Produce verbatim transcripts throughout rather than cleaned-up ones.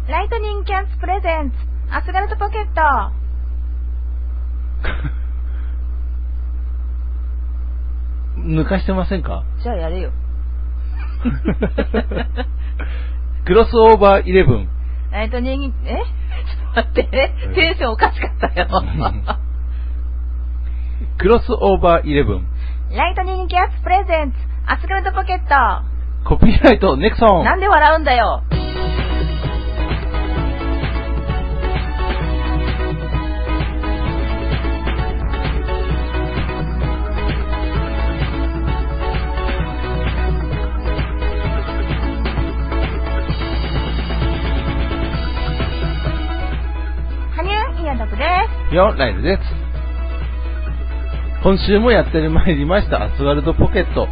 ライトニングキャンツプレゼンツアスガルトポケット。 抜かしてませんか？ じゃあやれよ。 クロスオーバーイレブン。 ライトニング、えちょっと待って、テンションおかしかったよ。 クロスオーバーイレブン。 ライトニングキャンツプレゼンツアスガルトポケット。 コピーライトネクソン。 なんで笑うんだよ。 よ、ライルです。今週もやってまいりましたアスガルトポケット。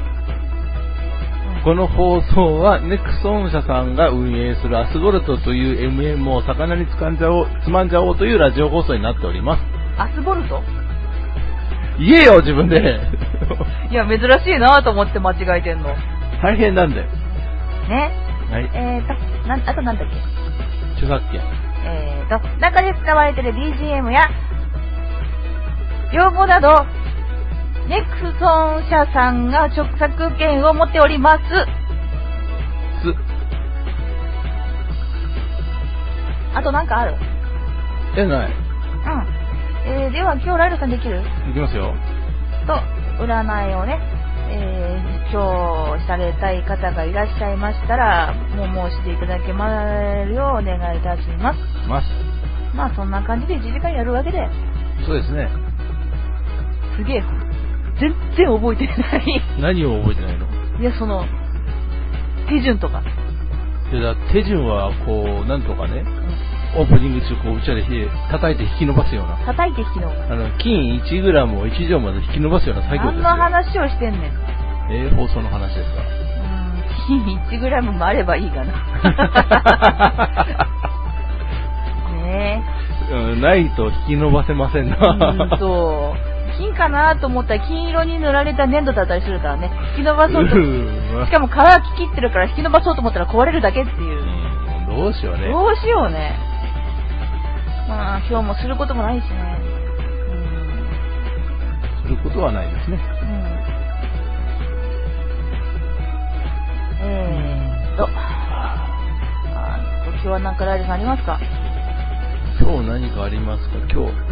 この放送はネクソン社さんが運営するアスゴルトという エムエム を魚につかんじゃおう、つまんじゃおうというラジオ放送になっております。 アスボルト？ 言えよ自分で。 いや珍しいなと思って間違えてんの。 大変なんだよ。 ね。 はい。 えーと、なあとなんだっけ？ 著作権。 えーと、中で使われている ビージーエム や用語など、ネクソン社さんが著作権を持っております。 す。 あとなんかある？ え、ない。 うん。えー、では今日ライルさんできる？ いきますよ。 と、占いをね、えー、今日されたい方がいらっしゃいましたら、もう申していただけますようお願いいたします。 ます。 まあそんな感じでいちじかんやるわけで。 そうですね。 すげえ、全然覚えてない。 何を覚えてないの？ いや、その、手順とか。 いや、手順はこう、なんとかね、うん、オープニング中こう、うちわで叩いて引き伸ばすような。 叩いて引き伸ばす。 あの、金いちグラムをいちじょうまで引き伸ばすような作業ですよ。 何の話をしてんねん。 えー、放送の話ですか？ うーん、金いちグラムもあればいいかな。ねえ、うん。ないと引き伸ばせませんな。 うんと、金かなと思ったら金色に塗られた粘土だったりするからね、引き伸ばそうと。しかも皮が切ってるから引き伸ばそうと思ったら壊れるだけっていう。 うん、どうしようね。 どうしようね。まあ今日もすることもないしね。 うん。することはないですね。うん。 えーっと、あと今日は何かライルさんありますか？ 今日何かありますか？今日。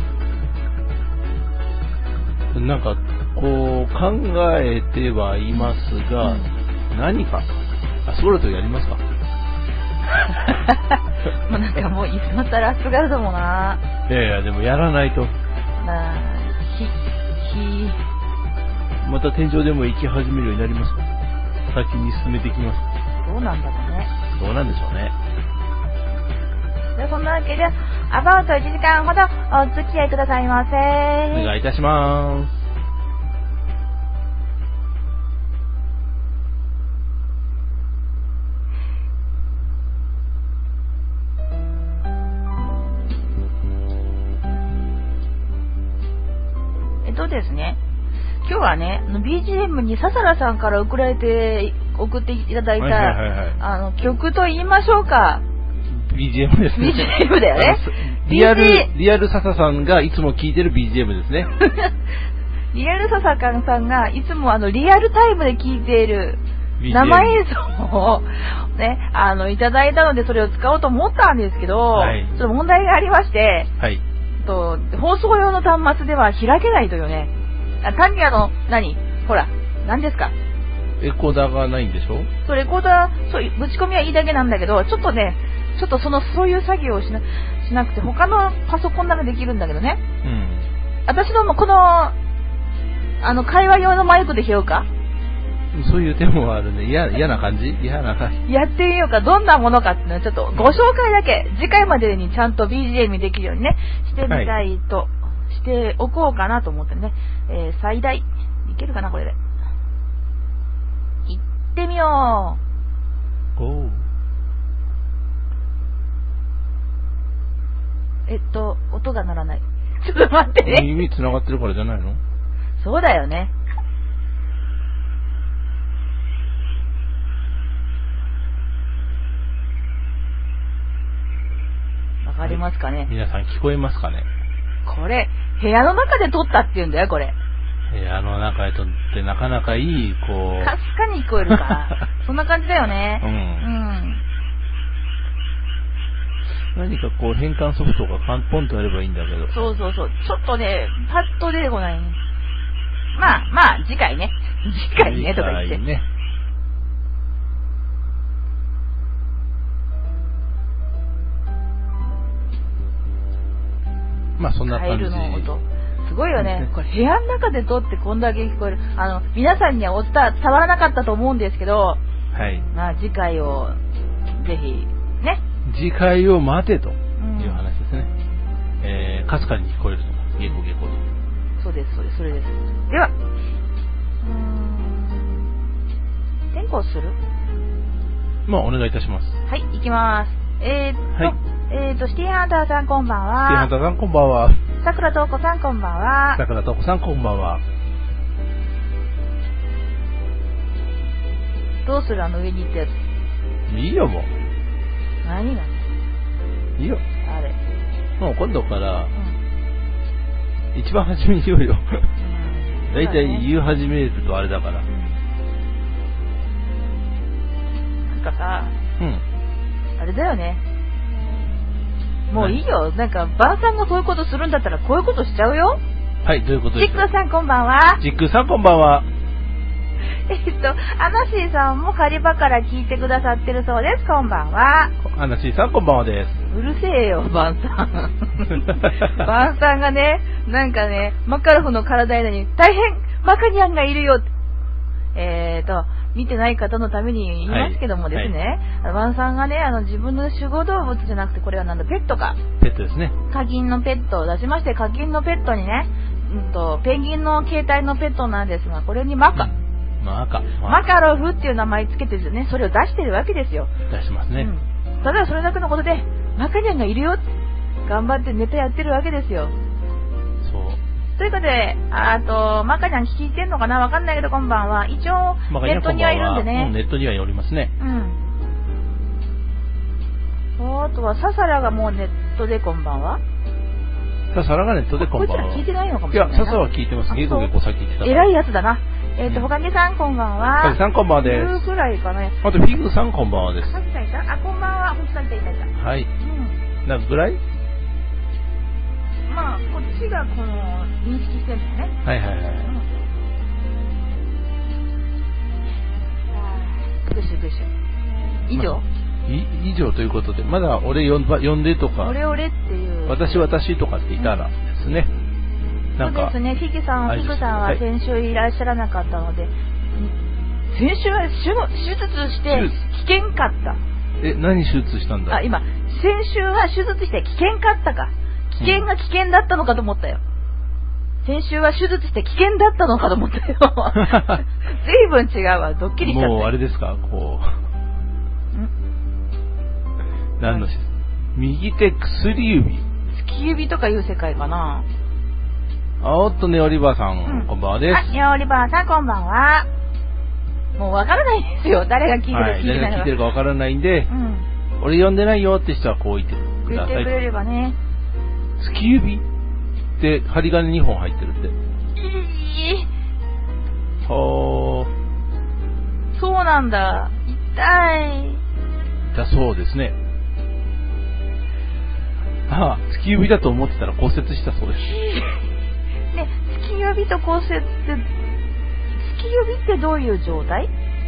なんか、こう、考えてはいますが、うん、何か、アスゴルトやりますか？ もうなんかもういつまたらアスガルトもな。 いやいや、でもやらないと。 なあ、ひ、ひ。 また天井でも行き始めるようになりますか？先に進めていきます。 どうなんだろうね。 どうなんでしょうね。 でそんなわけで、アバウトいちじかんほどお付き合いくださいませ。 お願いいたします。 えっとですね、今日はね、ビージーエム に笹良さんから送られて、送っていただいた、はいはいはいはい、あの曲と言いましょうか。 ビージーエム ですね。 ビージーエム だよね。 リアル、リアル笹さんがいつも聴いてる ビージーエム ですね。 リアル笹さんがいつもあのリアルタイムで聴いている生映像をね、あのいただいたのでそれを使おうと思ったんですけど、はい、ちょっと問題がありまして、はい、と放送用の端末では開けないというね。単にあの何ほら何ですか。 エコーダーがないんでしょ？ そうレコーダーそうぶち込みはいいだけなんだけどちょっとね。ちょっとそのそういう作業をし な, しなくて他のパソコンならできるんだけどね、うん、私のもこのあの会話用のマイクでしようか。 そういう手もあるね。嫌な感じ嫌な感じやってみようか。どんなものかっていうのはちょっとご紹介だけ次回までにちゃんと ビージーエム にできるようにねしてみたいと、はい、しておこうかなと思ってね、えー、最大いけるかなこれでいってみよう。おーえっと、音が鳴らない。ちょっと待ってね。 耳繋がってるからじゃないの？ そうだよね。 かりますかね。 皆さん聞こえますかね。 これ、部屋の中で撮ったって言うんだよ、これ。 部屋の中で撮ってなかなかいい、こう。 かすかに聞こえるか。そんな感じだよね。 うん。うん。何かこう変換ソフトがカンポンとやればいいんだけど。 そうそうそう。ちょっとね、パッと出てこない。まあ、まあ、次回ね。次回ね、とか言って。ね。 まあそんな感じ。 カエルの音。すごいよね。これ部屋の中で撮ってこんだけ聞こえる。あの、皆さんにはお伝わらなかったと思うんですけど、はい。まあ次回を、ぜひ、ね。 次回を待てという話ですね。うん、えー、かすかに聞こえると。ゲコゲコと。 そうです、そうです、それです。では、うーん、転校する？ まあお願いいたします。 はい、行きます。えーっと、はい、えーっと、シティハンターさんこんばんは。 シティハンターさんこんばんは。 さくらとうこさんこんばんは。 さくらとうこさんこんばんは。 どうするあの上に行ったやつ。 いいよもう。 何がいいよ。 あれ。 もう今度から、うん、一番初めに言おうよ。だいたい言い始めるとあれだから。うん、 なんかさ、 うん。 あれだよね。もういいよ。なんか、ばあさんがそういうことするんだったら、こういうことしちゃうよ。 はい、どういうことですか？ ちっくさんこんばんは。 ちっくさんこんばんは。 えっと、アナシーさんもカリバから聞いてくださってるそうです。こんばんは。 アナシーさんこんばんはです。 うるせえよ、バンさん。バンさんがね、なんかね、マカロフの体に大変マカニャンがいるよ。えーと、見てない方のために言いますけどもですね、はいはい、バンさんがね、あの自分の守護動物じゃなくて、これはなんだ、ペットか。 ペットですね。 課金のペットを出しまして、課金のペットにね、うんと、ペンギンの形態のペットなんですが、これにマカ。うんマカ。 マカロフっていう名前つけてね、それを出してるわけですよ。 出しますね。うん、 ただそれだけのことで、マカニャンがいるよって、頑張ってネタやってるわけですよ。 そう。 ということで、あと、マカニャン聞いてんのかなわかんないけど、こんばんは。一応、ネットにはいるんでね。 うん、ネットにはいおりますね。 うん。あとは、ササラがもうネットでこんばんは。 ササラがネットでこんばんは。 こいつら聞いてないのかもしれないな。 いや、ササは聞いてます。ゲコゲコ先言ってたから。 偉いやつだな。えっ、ー、と、ほかげさんこんばんは。 ほかげさんこんばんはです。 じゅうくらいかね。 あと、フィグさんこんばんはです。 さっきいたあ、こんばんは。ほんとさっきいたいた。 はい。うん。なぐらいまあ、こっちがこの、認識してるんだよね。 はいはいはい。うん。 あー、ぐしゅぐしゅ。以上、まあ、い以上ということで、まだ俺呼んば呼んでとか。 俺俺っていう。 私私とかっていたらですね。うんそうですね、フィギさん、フィグさんは先週いらっしゃらなかったので、はい、先週は手術して危険かった。 え、何手術したんだ？ あ、今、先週は手術して危険かったか。危険が危険だったのかと思ったよ。うん、先週は手術して危険だったのかと思ったよ。随分違うわ、ドッキリしちゃった。 もうあれですか、こう。ん何の手術？右手薬指。 月指とかいう世界かな。 あおっと、ネオリバーさん、うん、こんばんはです。 あ、ネオリバーさん、こんばんは。もうわからないですよ。誰が聞いてるか、はい、聞いてない誰が聞いてるかわからないんで、うん、俺呼んでないよって人はこう言ってください。 言ってくれればね。 月指って針金にほん入ってるって。 いい。 はー。そうなんだ。痛い。 だそうですね。ああ、月指だと思ってたら骨折したそうです。 ね、月指と骨折って、月指ってどういう状態？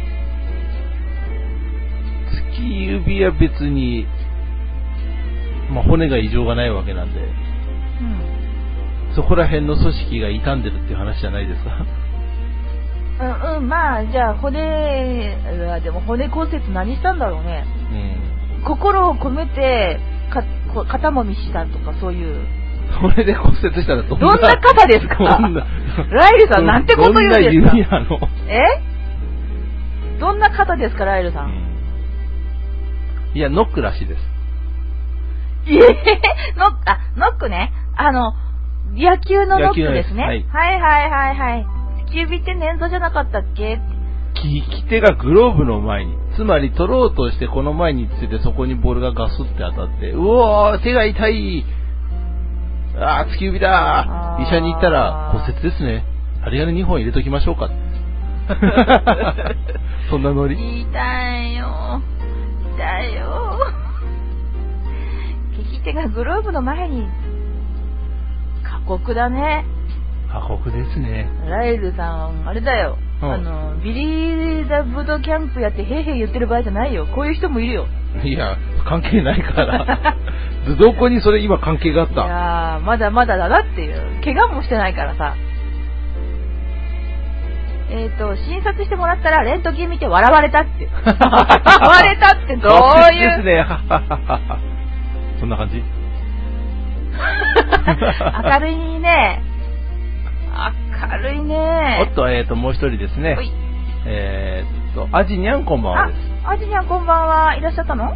月指は別に、まあ、骨が異常がないわけなんで、うん、そこら辺の組織が傷んでるっていう話じゃないですか。 うんうん、まあ、じゃあ骨、でも骨骨折何したんだろうね。うん、心を込めてか肩もみしたとかそういう。 それで骨折したらどんなどんな肩ですか？ライルさんなんてこと言うんですか？ どんな指なの？ え？どんな肩ですか、ライルさん？うん、 いや、ノックらしいです。 ええー、ノック、あ、ノックね。あの、野球のノックですね。はい、はいはいはいはい。月指って捻挫じゃなかったっけ？ 利き手がグローブの前に、 つまり取ろうとしてこの前についてそこにボールがガスって当たって、うおー、手が痛い、あー、突き指だ、医者に行ったら骨折ですね、針金にほん入れときましょうかそんなノリ。 痛いよ痛いよ。利き手がグローブの前に。過酷だね。 過酷ですね。 ライルさんあれだよ、うん、あのビリーダブドキャンプやってへいへい言ってる場合じゃないよ。こういう人もいるよ。 いや関係ないからどこにそれ今関係があった。 いやまだまだだなっていう。怪我もしてないからさ。えっと診察してもらったらレントゲン見て笑われたって笑われたってどういうですねそんな感じ明るいね。明るいね。 おっと、えっと、もう一人ですね。えー、っと、アジニャンこんばんはです。 アジニャンこんばんは。いらっしゃったの？ はい、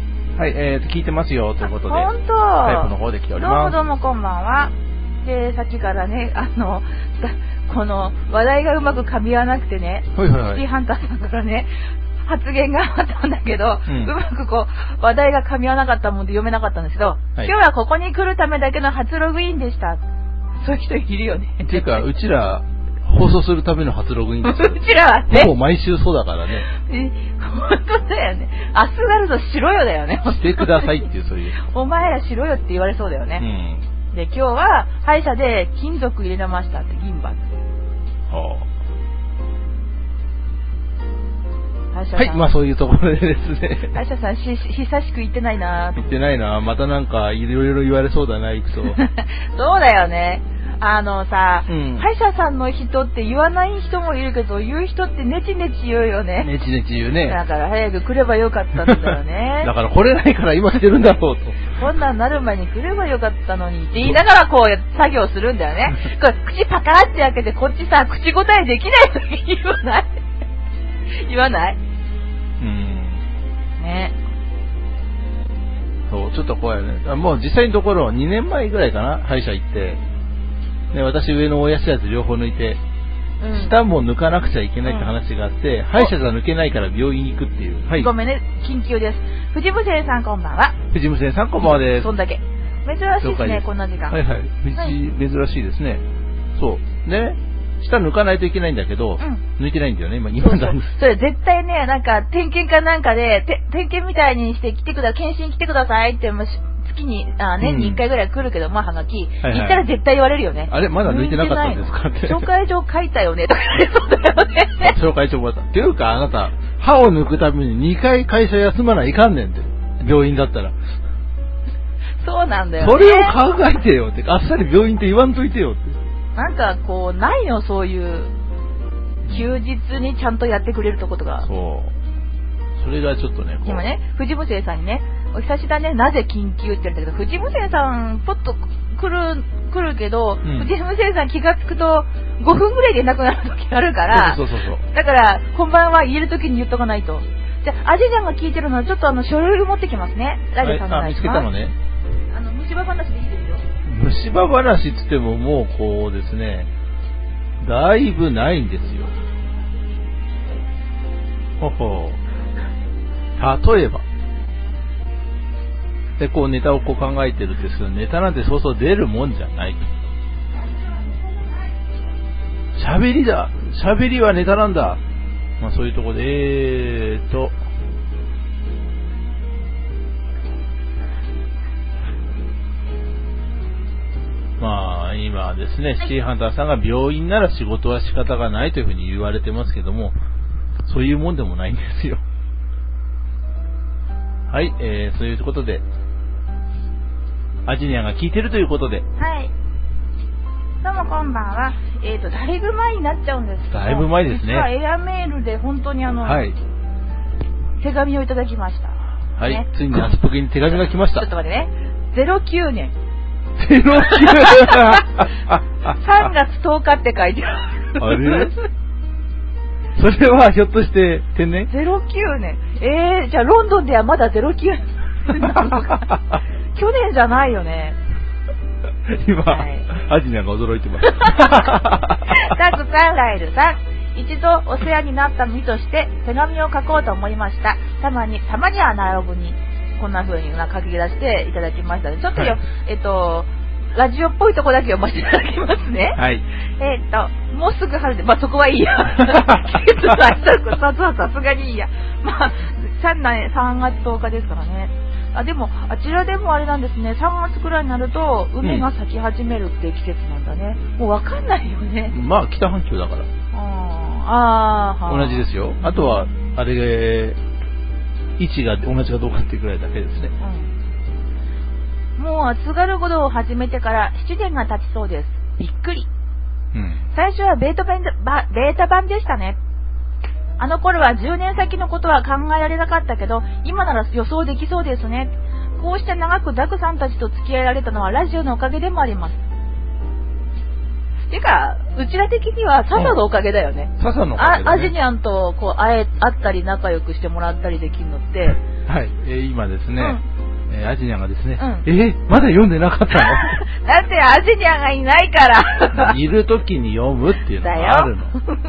えー、っと、聞いてますよ、ということで。 ほんと。 タイプの方で来ております。 どうもどうもこんばんは。で、さっきからね、あの、この話題がうまく噛み合わなくてね、 はいはいはい、 シティハンターさんからね、発言があったんだけど、うん、うまくこう話題が噛み合わなかったもんで読めなかったんですけど、はい、今日はここに来るためだけの初ログインでした。そういう人いるよね。 っていうかうちら放送するための初ログインですよ。 うちらはね。 ほぼ毎週そうだからね。 え、本当だよね。アスガルドしろよだよね。 してくださいっていうそういう。 お前らしろよって言われそうだよね。うん、で今日は歯医者で金属入れましたって銀歯。はあ。 はい、まあそういうところでですね。 歯医者さんし久しく言ってないな。 言ってないな。またなんかいろいろ言われそうだな、いくと。 そうだよね。あのさ、うん、歯医者さんの人って言わない人もいるけど、言う人ってネチネチ言うよね。 ネチネチ言うね。 だから早く来ればよかったんだよね。 だから来れないから今来てるんだろうと。 こんなんなる前に来ればよかったのにって言いながらこう作業するんだよね。これ口パカーって開けてこっちさ口答えできない時言わない言わない。うん。ね。 そうちょっと怖いよね。もう実際のところにねんまえぐらいかな、歯医者行って。ね、私上の親知らず両方抜いて、うん、下も抜かなくちゃいけないって話があって、うん、歯医者が抜けないから病院に行くっていう、 はい、ごめんね緊急です。藤無線さんこんばんは。 藤無線さんこんばんはです。 そんだけ珍しいですねこんな時間。 はいはい、はい、珍しいですね。そうね、下抜かないといけないんだけど、うん、抜いてないんだよね今。今そうそうそれ絶対ねなんか点検かなんかでて点検みたいにして来てくだ検診来てくださいって月にあ年にいっかいぐらい来るけど、まあはがき、うんはいはい、行ったら絶対言われるよね。 あれまだ抜いてなかったんですかって。 紹介状書いたよねとか言われそうだよね。 紹介状もらった。っていうかあなた歯を抜くためににかい会社休まないかんねんって病院だったら。 そうなんだよね。 それを考えてよってあっさり病院って言わんといてよって。 なんかこうないよそういう休日にちゃんとやってくれるとことが。 そう。それがちょっとね。 今ね藤無生さんにね。お久しだね、なぜ緊急って言ったけど、藤無生さん、ポッと来る、来るけど、うん、藤無生さん気がつくと、ごふんぐらいでいなくなる時あるから、 そうそうそうそう。 だから、こんばんは言える時に言っとかないと。じゃあ、アジェちゃんが聞いてるのは、ちょっとあの、書類持ってきますね。ラジオさんのお願いします。 あ、見つけたのね。 あの、虫歯話でいいですよ。 虫歯話って言っても、もうこうですね、だいぶないんですよ。ほほう。例えば。で、こうネタをこう考えてるんですけど、ネタなんてそうそう出るもんじゃない。喋りだ喋りはネタなんだ。まあそういうところで、えーと、まあ今ですね、シティハンターさんが病院なら仕事は仕方がないというふうに言われてますけども、そういうもんでもないんですよ。はい、えー、そういうことで、アジニアが聞いてるということで。 はい。どうもこんばんは。えっと、だいぶ前になっちゃうんですけど。 だいぶ前ですね。 実はエアメールで本当にあの、はい、手紙をいただきました。 はい、ね、ついにアスプゲに手紙が来ました。 ちょっと待ってね。ゼロきゅうねん。 ゼロきゅうさんがつとおかって書いてある。 あれそれはひょっとして天然 ? ゼロきゅうねん。えー、じゃあロンドンではまだゼロきゅうなのか。去年じゃないよね。 今、はい、アジニャが驚いてます。 タクさん、ライルさん、 一度お世話になった身として手紙を書こうと思いました。たまに、たまには並ぶに、こんな風に書き出していただきましたので、ちょっとよ、はい、えっと、ラジオっぽいとこだけ読ませていただきますね。 はい。 えっと、もうすぐ春で、まあ、そこはいいや。季節はさすがにいいや。まあ、さんがつとおかですからね。あ、でも、あちらでもあれなんですね、さんがつくらいになると、梅が咲き始めるっていう季節なんだね。うん、もうわかんないよね。 まあ、北半球だから。 ああ、 同じですよ。あとは、あれ、位置が同じかどうかっていうくらいだけですね。 うん、もう、津軽語を始めてからななねんが経ちそうです。びっくり。うん、最初はベートベンバベータ版でしたね。あの頃はじゅうねん先のことは考えられなかったけど、今なら予想できそうですね。こうして長くダクさんたちと付き合いられたのはラジオのおかげでもあります。てか、うちら的には笹のおかげだよね。 笹のおかげだね。 アジニャンとこう会え会ったり仲良くしてもらったりできるのって。 はい、えー、今ですね、うんえー、アジニャンがですね、うん、えー、まだ読んでなかったのだってアジニャンがいないからいる時に読むっていうのがあるの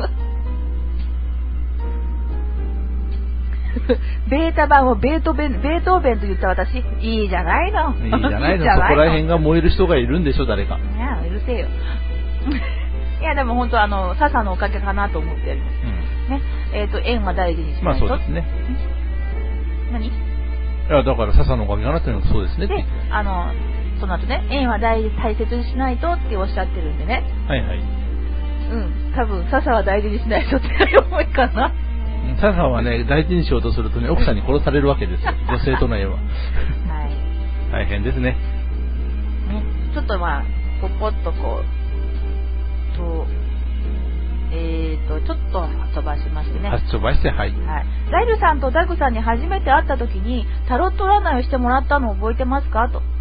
ベータ版をベートベン、ベートーベンと言った私、いいじゃないの。 いいじゃないの。そこら辺が燃える人がいるんでしょ、誰か。 いや、うるせえよ。いや、でも本当あの、笹のおかげかなと思っております。うん、ね。えっ、ー、と、縁は大事にしないと。 まあそうですね。 何？いや、だから笹のおかげかなっていうのもそうですね。 で、あの、その後ね、縁は大事、大切にしないとっておっしゃってるんでね。 はいはい。 うん、多分、笹は大事にしないとって思いかな。 笹はね、大事にしようとするとね、奥さんに殺されるわけですよ。女性との絵は。はい。大変ですね。 ね、ちょっとまあ、ポポッとこう、と、えーと、ちょっと飛ばしましてね。 飛ばして、はい。 はい。ライルさんとダグさんに初めて会った時に、タロット占いをしてもらったのを覚えてますかと。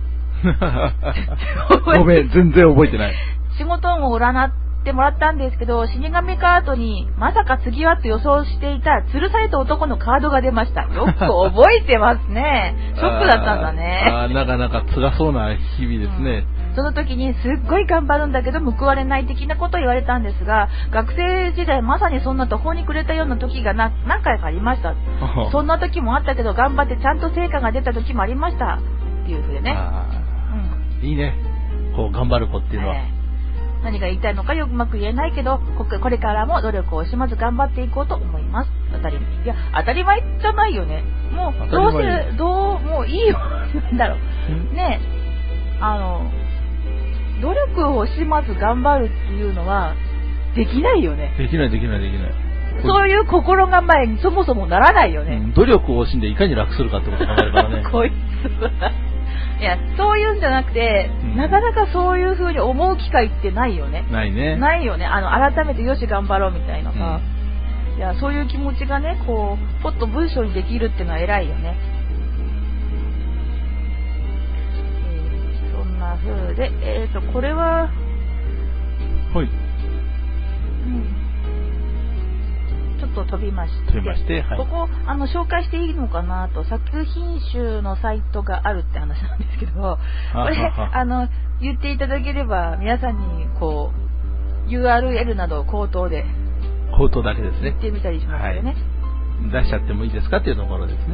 ごめん、全然覚えてない。 仕事を占ってもらったんですけど、死神カードにまさか次はと予想していた吊るされた男のカードが出ました。よく覚えてますね。ショックだったんだね。 ああ、なかなか辛そうな日々ですね。 うん、その時にすっごい頑張るんだけど報われない的なことを言われたんですが、学生時代まさにそんな途方に暮れたような時がな何回かありました。そんな時もあったけど頑張ってちゃんと成果が出た時もありましたっていうふうでね。 うん、いいね。こう頑張る子っていうのは。えー何が言いたいのかよくうまく言えないけど、これからも努力を惜しまず頑張っていこうと思います。当たり前。いや、当たり前じゃないよね。もう、どうせ、どう、もういいよ。なんだろう。ねえ、あの、努力を惜しまず頑張るっていうのは、できないよね。 できない、できない、できない。 そういう心構えにそもそもならないよね。 うん、努力を惜しんでいかに楽するかってことを考えるからね。 こいつは。いや、そういうんじゃなくて、うん、なかなかそういう風に思う機会ってないよね。 ないね。 ないよね。あの、改めてよし頑張ろうみたいなさ。うん、いや、そういう気持ちがね、こう、ポッと文章にできるってのは偉いよね。えー、そんな風で、えーと、これは、 はい。 うんちょっと飛びまして、 飛びまして、はい、 ここあの紹介していいのかなと、作品集のサイトがあるって話なんですけど、これあの言っていただければ皆さんにこう ユーアールエル などを口頭で口頭だけですね。 言ってみたりしますよね、 はい、出しちゃってもいいですかっていうところですね。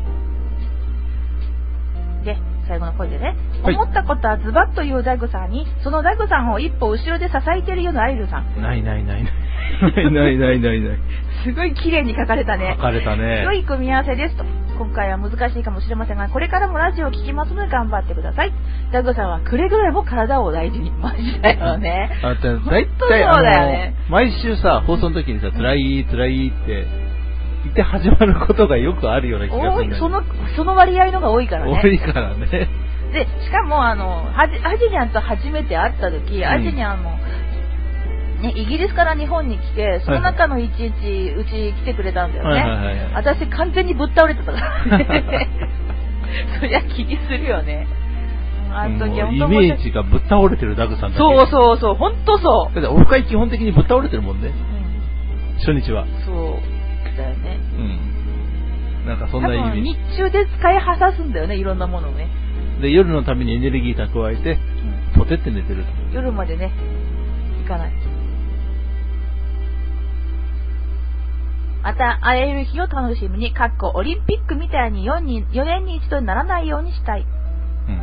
で最後の声でね、はい、思ったことはズバッと言うダグさんに、そのダグさんを一歩後ろで支えているようなアイルさん。 ないないないないないないないない。 すごい綺麗に書かれたね。 書かれたね。 良い組み合わせですと。今回は難しいかもしれませんが、これからもラジオを聞きますので頑張ってください。ダグさんはくれぐれも体を大事に。マジだよね。 あだいたいそうだよね。毎週さ、放送の時にさ、辛い辛いって言って始まることがよくあるような気がするんだよね。 その、その割合のが多いからね。 多いからね。 で、しかもあの、アジニャンと初めて会った時、うん、アジニャンも、ね、イギリスから日本に来て、その中の一日、うち来てくれたんだよね。はいはいはいはい、私完全にぶっ倒れてたからね。そりゃ気にするよね。 あの時は本当イメージがぶっ倒れてるダグさんだけ。 そうそうそう、本当そう。 だってオフ会基本的にぶっ倒れてるもんね。うん、初日は。 そうだよね。 うん。なんかそんなイメージ。 日中で使い果たすんだよね、いろんなものをね。 で、夜のためにエネルギー蓄えて、うん、ポテって寝てると。 夜までね、行かない。 また会える日を楽しみに、かっこオリンピックみたいに 4, によねんに一度にならないようにしたい。うん。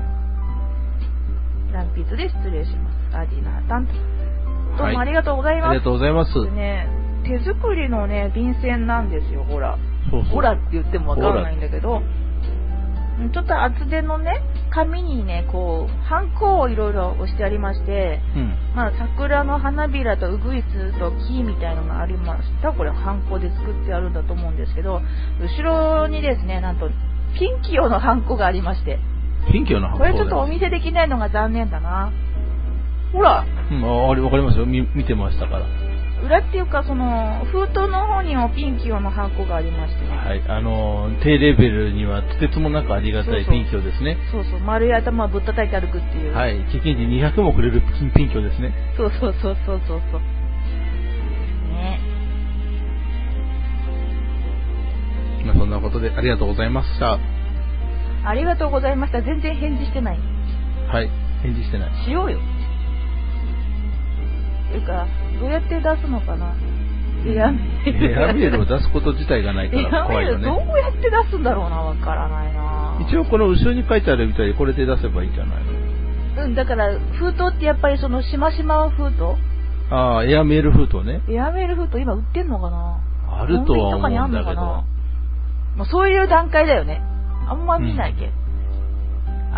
ランピーツで失礼します。アディナータンと。どうもありがとうございます。はい、 ありがとうございます。 でね、手作りのね、便箋なんですよ、ほら。そうそうほらって言ってもわからないんだけど、ちょっと厚手のね、紙にね、こう、ハンコをいろいろ押してありまして、うん、まあ、桜の花びらとウグイスと木みたいなのがありました。これ、ハンコで作ってあるんだと思うんですけど、後ろにですね、なんと、ピンキオのハンコがありまして。 ピンキオのハンコ、 ね、これちょっとお見せできないのが残念だな。ほら。 うん、あれ、わかりますよ。見、見てましたから。 裏っていうか、その、封筒の方にもピンキオのハンコがありましてね。 はい、あの、低レベルにはとてつもなくありがたいピンキオですね。 そうそう、丸い頭をぶったたいて歩くっていう。 はい、経験値にひゃくもくれるピンキオですね。 そうそうそうそうそうそう。ね。 まあ、そんなことでありがとうございました。 ありがとうございました。全然返事してない。 はい、返事してない。 しようよ。っていうか、どうやって出すのかな。エアメール。 エアメールを出すこと自体がないから怖いよね。 エアメールどうやって出すんだろうな、わからないな。 一応この後ろに書いてあるみたいにこれで出せばいいんじゃないの。うん、だから封筒ってやっぱりそのしましま封筒。 ああ、エアメール封筒ね。 エアメール封筒今売ってんのかな。 あるとは思うんだけど。もうそういう段階だよね。あんま見ないけ。うん、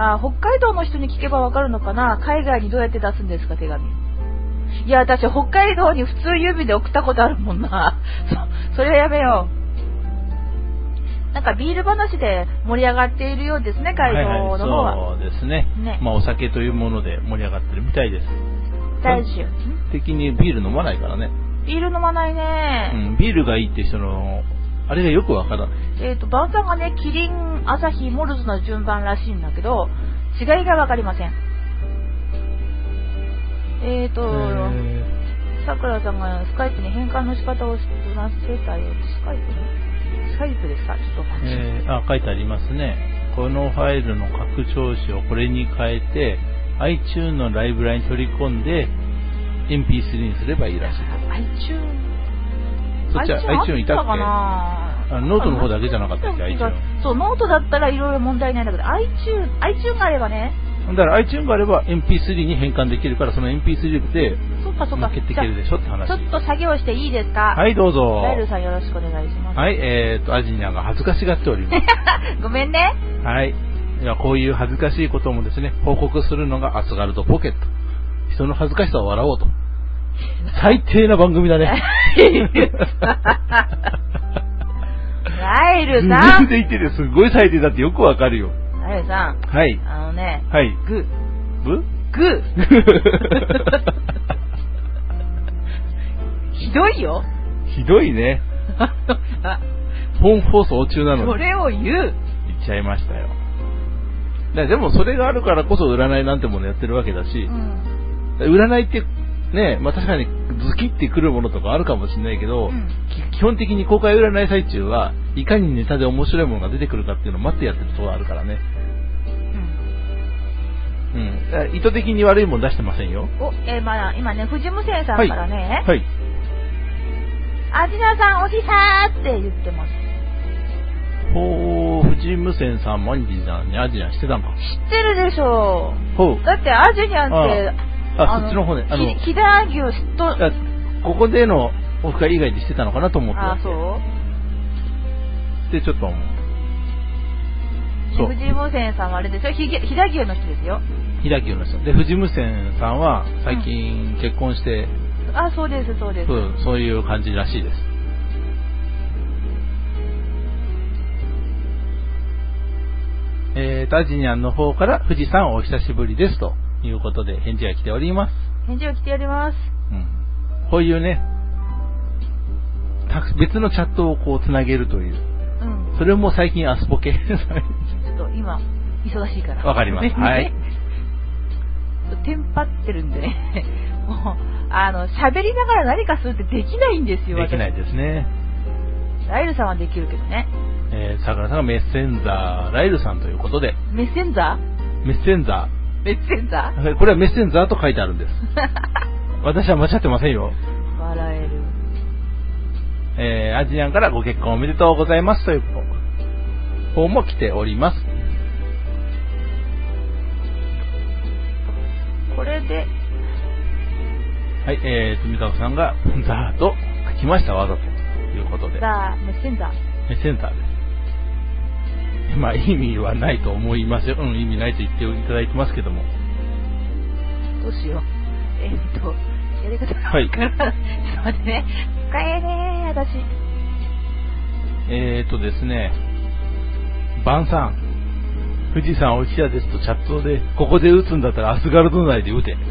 あ、北海道の人に聞けばわかるのかな。海外にどうやって出すんですか、手紙。いや、私、北海道に普通郵便で送ったことあるもんな。そ、それはやめよう。なんかビール話で盛り上がっているようですね、海道の方は。 はいはい、そうですね。ね、まあ、お酒というもので盛り上がってるみたいです。 大事よ。 的にビール飲まないからね。 ビール飲まないね。 うん、ビールがいいって人の、あれがよくわからない。 えっと、晩餐がね、キリン、アサヒ、モルズの順番らしいんだけど、違いがわかりません。えーと、さくらさんがスカイプに変換の仕方を知らせたよ。スカイプね。スカイプですか？ちょっと待って。 えー、あ、書いてありますね。このファイルの拡張子をこれに変えて、iTunes のライブラリに取り込んで、エムピースリー にすればいいらしい。 iTunes。 そっちは iTunes いたっけ？あ、ノートの方だけじゃなかったっけ？ iTunes。 そう、ノートだったらいろいろ問題ないんだけど、iTunes、iTunes があればね、 だから iTunes があれば エムピースリー に変換できるから、その エムピースリー で負けていけるでしょって話。 ちょっと作業していいですか？ はい、どうぞ。 ライルさんよろしくお願いします。 はい、えーと、アジニャンが恥ずかしがっております。 ごめんね。 はい。いや、こういう恥ずかしいこともですね、報告するのがアスガルドポケット。人の恥ずかしさを笑おうと。最低な番組だね。 ライルさん。 自分で言っててすごい最低だってよくわかるよ。 ライルさん。 はい。 あのね。 はい。 グー。 ブグー。ひどいよ。 ひどいね。本放送中なのに。 それを言う。 言っちゃいましたよ。だでもそれがあるからこそ占いなんてものやってるわけだし、うん、占いってね、まあ確かにズキってくるものとかあるかもしれないけど、うん、基本的に公開占い最中はいかにネタで面白いものが出てくるかっていうのを待ってやってるところがあるからね。うん。うん。意図的に悪いもの出してませんよ。 お、えー、まあ今ね、藤無線さんからね、 はい。はい、 アジナさんおじさーって言ってます。 ほー、藤無線さんもアジナにアジナしてたんか。 知ってるでしょ。 ほう。 だってアジナって、 あ、あそっちの方ね。 あの、ひだぎを知っと、 ここでのオフ会以外でしてたのかなと思って。 あ、そうで、ちょっと思う。 そう。藤無線さんはあれですよ。ひだぎの人ですよ。 ひだぎの人。で、藤無線さんは最近結婚して、 うん、あ、そうです、そうです。 そう、そういう感じらしいです。えー、タジニャンの方から富士山お久しぶりですということで返事が来ております。 返事が来ております。 うん。こういうね、別のチャットをこうつなげるという。うん。それも最近アスポケ。ちょっと今、忙しいから。 わかります。はい。 テンパってるんでね。もう、あの、喋りながら何かするってできないんですよ。 できないですね。 ライルさんはできるけどね。 えー、桜さんがメッセンザーライルさんということで。 メッセンザーメッセンザーメッセンザーこれはメッセンザーと書いてあるんです。私は間違ってませんよ。 笑える。 えー、アジアンからご結婚おめでとうございますという方も来ております。 これで、 はい、えー、富川さんがザーと書きましたわざということで。 ザー、メッセンジャー。 メッセンジャーです。まあ意味はないと思いますよ。うん、意味ないと言っていただいてますけども。 どうしよう。えー、っと、やり方がはい。 ちょっと待ってね。使えねー、私。 えーっとですね、バンさん、富士山お医者ですとチャットで、ここで打つんだったらアスガルド内で打て。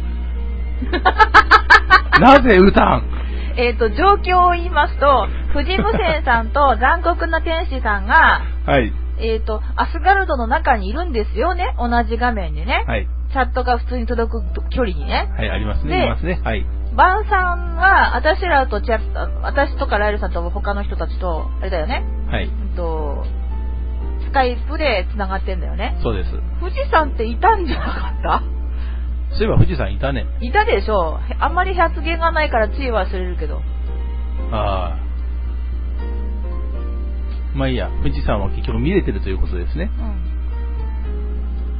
なぜ打たん？ えっと、状況を言いますと、藤無線さんと残酷な天使さんが、 はい。 えっと、アスガルドの中にいるんですよね。同じ画面でね。 はい。 チャットが普通に届く距離にね。 はい、ありますね。ありますね。はい。 バンさんは、私らとチャット、私とかライルさんと他の人たちと、あれだよね。 はい。 うんと、スカイプで繋がってんだよね。 そうです。 富士山っていたんじゃなかった？ そういえば富士山いたね。 いたでしょ。あんまり発言がないからつい忘れるけど。 ああ。まあいいや、富士山は結局見れてるということですね。 うん。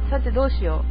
さてどうしよ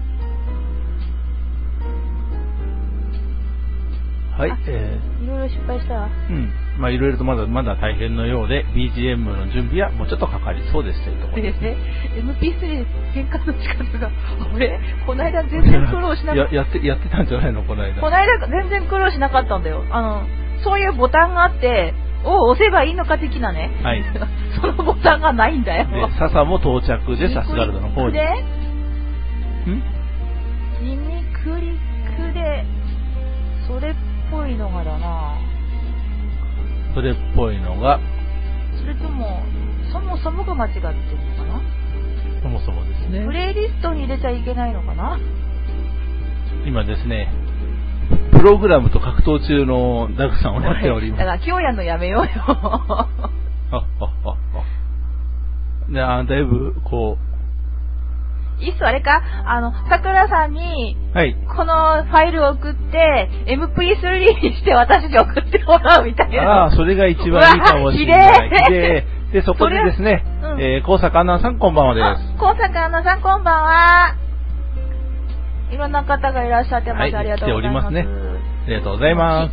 う。はい、えー。いろいろ失敗したわ。 うん。まあいろいろとまだまだ大変のようで、ビージーエム の準備はもうちょっとかかりそうですというところですね。 エムピースリー 変換の仕方が、あれこの間全然苦労しなかった。 や、やって、やってたんじゃないのこの間。 この間全然苦労しなかったんだよ。あの、そういうボタンがあって、を押せばいいのか的なね。 はい。 そのボタンがないんだよ。 で、笹も到着で、サスガルドの方に。 で、 んリミクリックで、それっぽいのがだな。 それっぽいのが。 それとも、そもそもが間違ってるのかな？ そもそもですね。 プレイリストに入れちゃいけないのかな？ 今ですね、プログラムと格闘中のダグさんをやっております。 だから今日やるのやめようよ。 あ、あ、あ、あ。で、あ、だいぶ、こいっそあれか、あの、桜さんに、はい。このファイルを送って、エムピースリー にして私に送ってもらうみたいな。 ああ、それが一番いいかもしれない。きれい。で、そこでですね、うん、えー、高坂アナさんこんばんはです。 高坂アナさんこんばんは。いろんな方がいらっしゃってます。はい、ありがとうございます。 来ておりますね。ありがとうございます。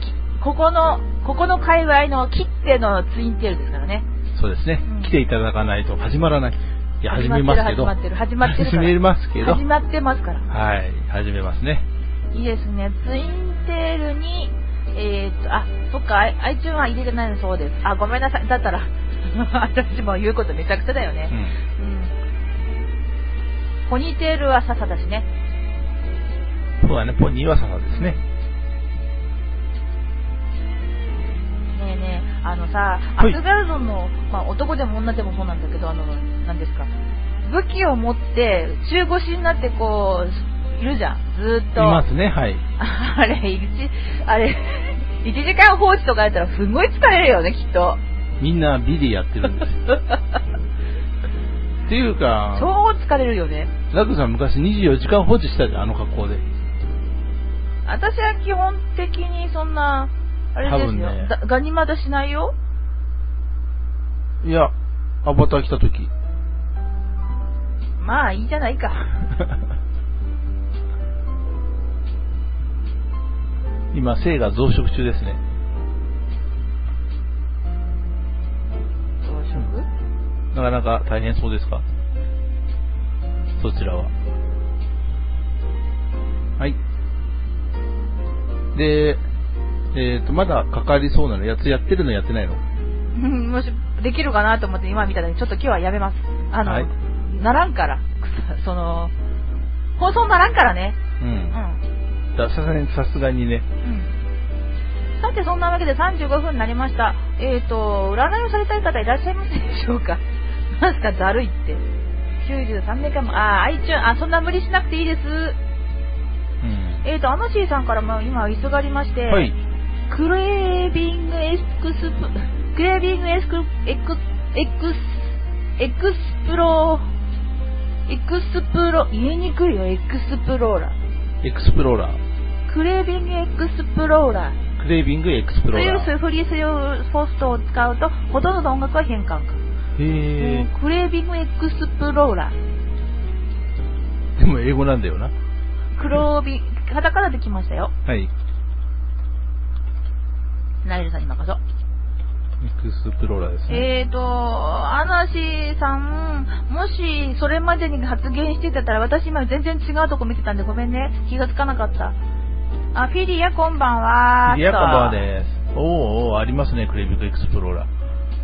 ここの、ここの界隈の切手のツインテールですからね。 そうですね。うん、来ていただかないと始まらない。いや、始めますけど。 始まってる、始まってる。始めますけど。 始まってますから。 はい、始めますね。 いいですね。ツインテールに、えーっと、あ、そっか、iTunes は入れてないのそうです。あ、ごめんなさい。だったら、私も言うことめちゃくちゃだよね。うん。うん、ポニーテールは笹だしね。 そうだね、ポニーは笹ですね。 ねえねえ、あのさ、アスガルドの、まあ、男でも女でもそうなんだけど、あの、なんですか、武器を持って中腰になってこういるじゃん、ずーっと。 いますね、はい。 あれ一あれいちじかん放置とかやったらすごい疲れるよね、きっと。 みんなビリやってるんですよ。っていうか、 超疲れるよね。 ザクさん昔にじゅうよじかん放置したじゃん、あの格好で。 私は基本的にそんなあれですよ、ね、ガニ股しないよ。 いや、アバター来た時。 まあいいじゃないか。 今性が増殖中ですね。 増殖？ なかなか大変そうですか？そちらは。はい。で、えっと、まだかかりそうなのやつやってるのやってないの？ もし、できるかなと思って今見たら、ちょっと今日はやめます。あの、はい、ならんから。その、放送ならんからね。 うん。うん。だ、さすがに、さすがにね。うん。 さて、そんなわけでさんじゅうごふんになりました。えっと、占いをされたい方いらっしゃいますでしょうか？なんすか、だるいって。きゅうじゅうさんねんかんも、あ、iTunes、あ、そんな無理しなくていいです。うん。えっと、アノシーさんからも今、急がりまして、はい。クレービングエクスプ、クレービングエクス、エクス、エクス、エクスプロ、エクスプロ、言いにくいよ、エクスプローラー。 エクスプローラー。 クレービングエクスプローラー。 クレービングエクスプローラー。 そういうフリース用ポストを使うと、ほとんどの音楽は変換か。 へー。 クレービングエクスプローラー。でも英語なんだよな。 クロービン、カタカナできましたよ。 はい。 ナイルさんに任そう。 エクスプローラーですね。 えーと、アナシーさん、もしそれまでに発言してたら、私今全然違うとこ見てたんでごめんね。気がつかなかった。あ、フィリアこんばんは。 フィリアこんばんはです。おーおー、ありますね、クレイビングエクスプローラー。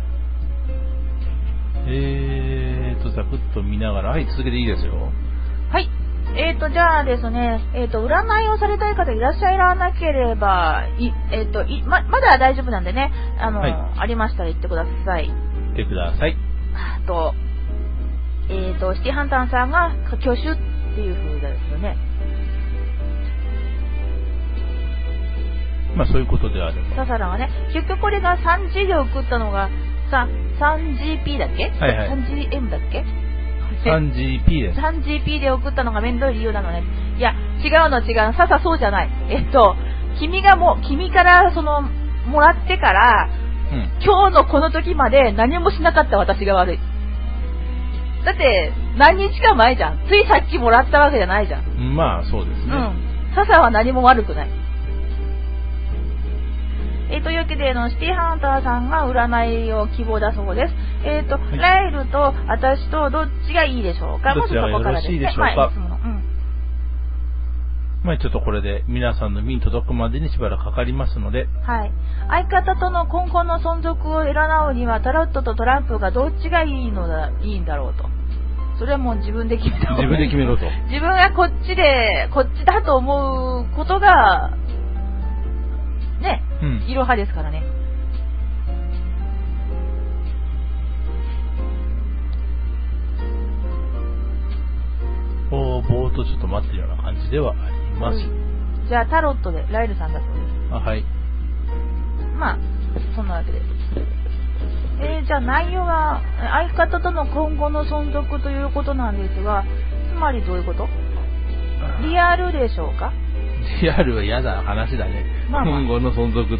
えーと、ざくっと見ながら、はい、続けていいですよ。 はい。えーと、じゃあですね、えーと、占いをされたい方いらっしゃらなければ、い、えーと、い、ま、まだ大丈夫なんでね、あの、はい、ありましたら言ってください。 言ってください。 あと、えーと、シティハンターさんが挙手っていう風ですよね。 まあそういうことであれば。 ササラがね、結局これが スリージー で送ったのが、さ、スリージーピー だっけ？ はいはい。 スリージーエム だっけ？ スリージーピー です。 スリージーピー で送ったのが面倒い理由なのね。いや、違うの違う。ささそうじゃない。えっと、君がもう、君からその、もらってから、うん、今日のこの時まで何もしなかった私が悪い。だって、何日か前じゃん。ついさっきもらったわけじゃないじゃん。 まあ、そうですね。 うん。ささは何も悪くない。えー、というわけで、のシティハンターさんが占いを希望だそうです。えっ、ー、と、はい、ライルと私とどっちがいいでしょうか。 どちらがよろしいでしょうか。まあ、いつもの。うん。まあ、ちょっとこれで皆さんの身に届くまでにしばらくかかりますので。 はい。相方との今後の存続を占うには、タロットとトランプがどっちがいいのだ、いいんだろうと。それはもう自分で決めた方がいい。 自分で決めろと。 自分がこっちで、こっちだと思うことが、ね、うん、いろはですからね。 おー、ぼーっとちょっと待ってるような感じではあります。 うん、じゃあタロットでライルさんだそうです。 あ、はい。 まあ、そんなわけです。えー、じゃあ内容は、相方との今後の存続ということなんですが、つまりどういうこと？リアルでしょうか？ リアルは嫌な話だね。まあまあ、今後の存続って。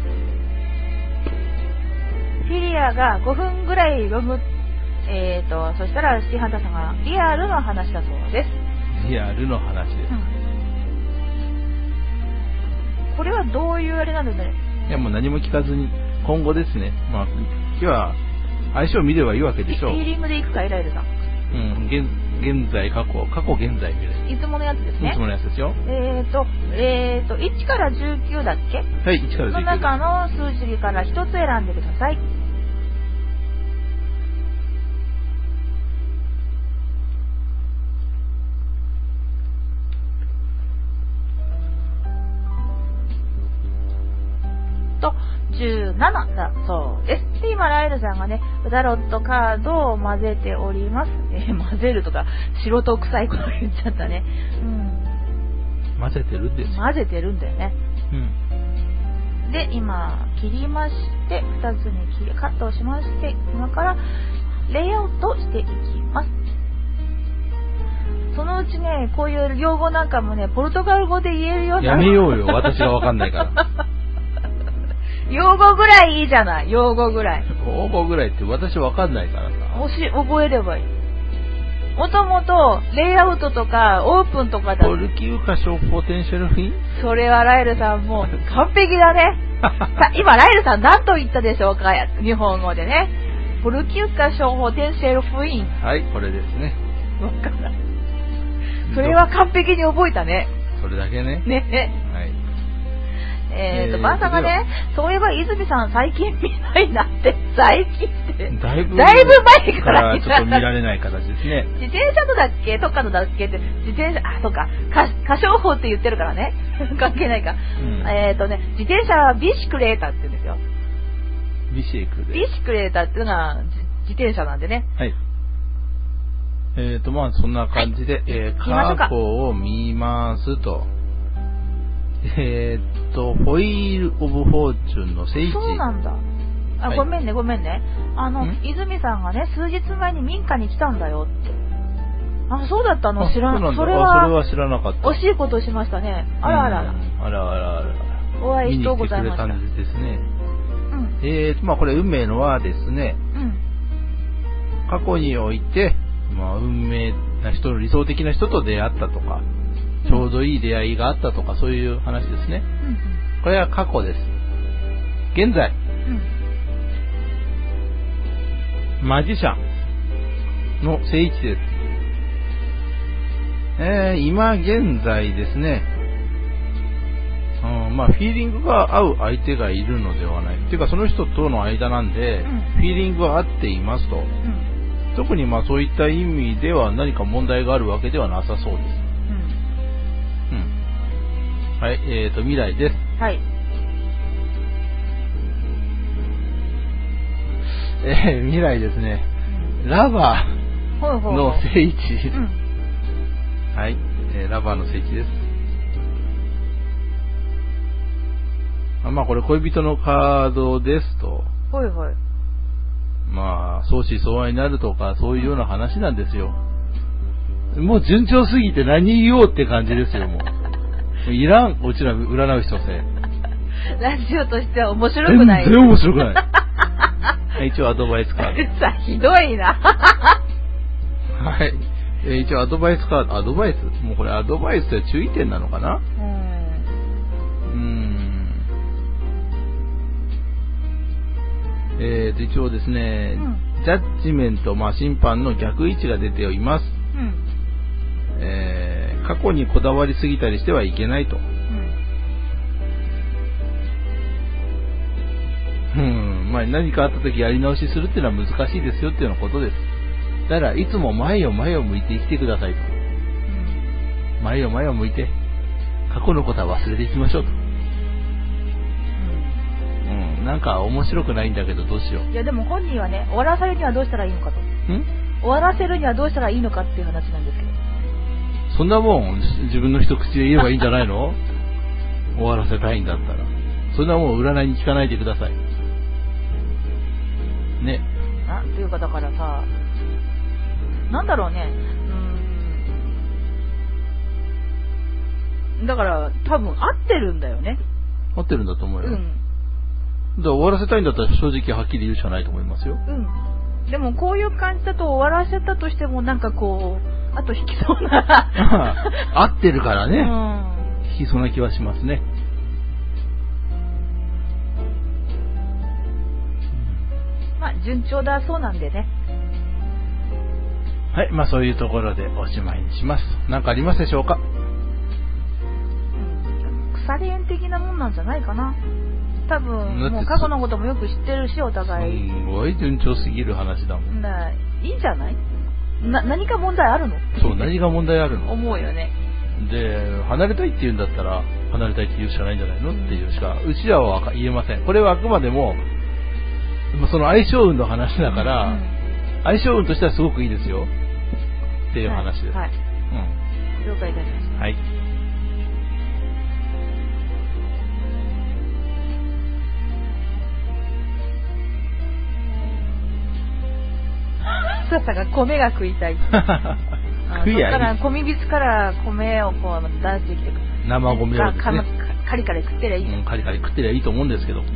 フィリアがごふんぐらい読む。えーと、そしたらシティハンターさんがリアルの話だそうです。 リアルの話です。うん、 これはどういうあれなんですかね。 いやもう何も聞かずに、今後ですね。まあ、今日は相性を見ればいいわけでしょう。 ヒーリングでいくか、エライルさん。 うん、現現在、過去、過去、現在みたいな。 いつものやつですね。 いつものやつですよ。 えーと、えーと、いちからじゅうきゅうだっけ？ はい、いちからじゅうきゅう。 その中の数字からひとつ選んでください。と、じゅうななだそうです。で、今、ライルさんがね、タロットカードを混ぜております。えー、混ぜるとか、素人臭いこと言っちゃったね。うん。 混ぜてるんですよ。 混ぜてるんだよね。 うん。 で、今、切りまして、ふたつに切り、カットをしまして、今から、レイアウトしていきます。そのうちね、こういう用語なんかもね、ポルトガル語で言えるような。 やめようよ、私がわかんないから。 用語ぐらいいいじゃない、用語ぐらい。 用語ぐらいって私わかんないからさ。 もし、覚えればいい。もともと、レイアウトとか、オープンとかだ。 ポルキューカショーポテンシャルフィン？ それはライルさんもう、完璧だね。さ今、ライルさん何と言ったでしょうか、日本語でね。ポルキューカショーポテンシャルフィン。 はい、これですね。 わかんない。それは完璧に覚えたね。 それだけね。 ね。 はい。 えーと、バーさんがね、そういえば泉さん最近見ないなって、最近って。 だいぶ、 だいぶ前から見ちょっと見られない形ですね。 自転車のだっけとかのだっけって、自転車、あ、そうか、歌唱法って言ってるからね。関係ないか。うん、えーとね、自転車はビシクレーターって言うんですよ。 ビシクレーター。 ビシクレーターっていうのは自転車なんでね。 はい。えーと、まあそんな感じで、はい、えー、過去を見ますと。えーっと、フォイール・オブ・フォーチュンの聖地。 そうなんだ。あ、はい、ごめんね、ごめんね。あの、泉さんがね、数日前に民家に来たんだよって。あ、そうだったの知らなかった。それは、 それは知らなかった。 惜しいことしましたね。あらあらあら。 あらあらあら。 お会いしとうございました。 見に来てくれたんですね。うん、えー、まあこれ運命の輪ですね。うん、過去において、まあ運命な人の理想的な人と出会ったとか、ちょうどいい出会いがあったとか、そういう話ですね。うんうん、これは過去です。現在、うん、マジシャンの聖一です。えー、今現在ですね、うん、まあフィーリングが合う相手がいるのではない。っていうかその人との間なんで、うん、フィーリングが合っていますと。うん、特にまあそういった意味では何か問題があるわけではなさそうです。うん。うん、はい、えーと、未来です。はい。えー、未来ですね。ラバーの聖一。うん、はい、えー、ラバーの聖一です。あ、まあこれ恋人のカードですと。はいはい。まあ相思相愛になるとかそういうような話なんですよ。もう順調すぎて何言おうって感じですよもう。いらん、うちら占う人せ。 ラジオとしては面白くない。 全然面白くない。一応アドバイスカード。 さひどいな。 はい。えー、一応アドバイスカード、アドバイスもうこれアドバイスって注意点なのかな。うん。うーん。えーと、一応ですね、うん、ジャッジメント、まあ審判の逆位置が出ています。うん。えー、過去にこだわりすぎたりしてはいけないと。うん。うん。まあ何かあった時やり直しするっていうのは難しいですよっていうようなことです。だからいつも前を前を向いて生きてくださいと。うん、前を前を向いて過去のことは忘れていきましょうと。うん、うん、なんか面白くないんだけどどうしよう。 いやでも本人はね、終わらせるにはどうしたらいいのかと。ん？終わらせるにはどうしたらいいのかっていう話なんですけど。 そんなもん自分の一口で言えばいいんじゃないの？終わらせたいんだったら。そんなもん占いに聞かないでください。ね。 あ、というかだからさ。なんだろうね、うーん、だから多分合ってるんだよね。 合ってるんだと思うよ。うん。だから終わらせたいんだったら正直はっきり言うしかないと思いますよ。うん。でもこういう感じだと終わらせたとしてもなんかこうあと引きそうな。合ってるからね。うん。引きそうな気はしますね。 まあ順調だそうなんでね。 はい、まあそういうところでおしまいにします。何かありますでしょうか？うん、 腐れ縁的なもんなんじゃないかな。多分もう過去のこともよく知ってるしお互い。 すごい順調すぎる話だもん。 だいいんじゃない？な何か問題あるの？ そう、何が問題あるの？ 思うよね。 で離れたいって言うんだったら離れたいって言うしかないんじゃないの、うん、っていうしかうちらは言えません。これはあくまでもその相性運の話だから、うん、相性運としてはすごくいいですよ。っていう話です。はい。はい、 うん。了解いたしました。はい。ささが米が食いたい。食いやいい。そっから米びつから米をこう出してきてくる。 生米をですね。 カリカリ食ってりゃいい、 うん。カリカリ食ってりゃいいと思うんですけど。うん、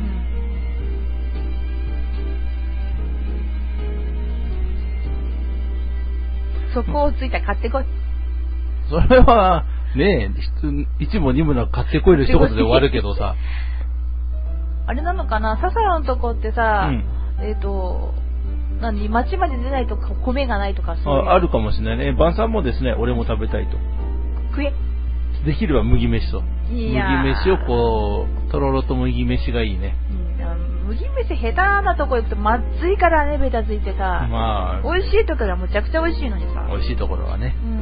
そこをついたら買ってこい。 それは、ねえ、一も二もなく買ってこいの一言で終わるけどさ。 あれなのかな、笹谷のとこってさ、うん、えっ、ー、と、何、町まで出ないと米がないとかそういう。 あ、あるかもしれないね。晩餐もですね、俺も食べたいと。 食え。 できれば麦飯と。麦飯をこう、とろろと麦飯がいいね。 うん、麦飯下手なとこ行くとまずいからね、ベタついてさ。まあ。美味しいところはむちゃくちゃ美味しいのにさ。 美味しいところはね。うん。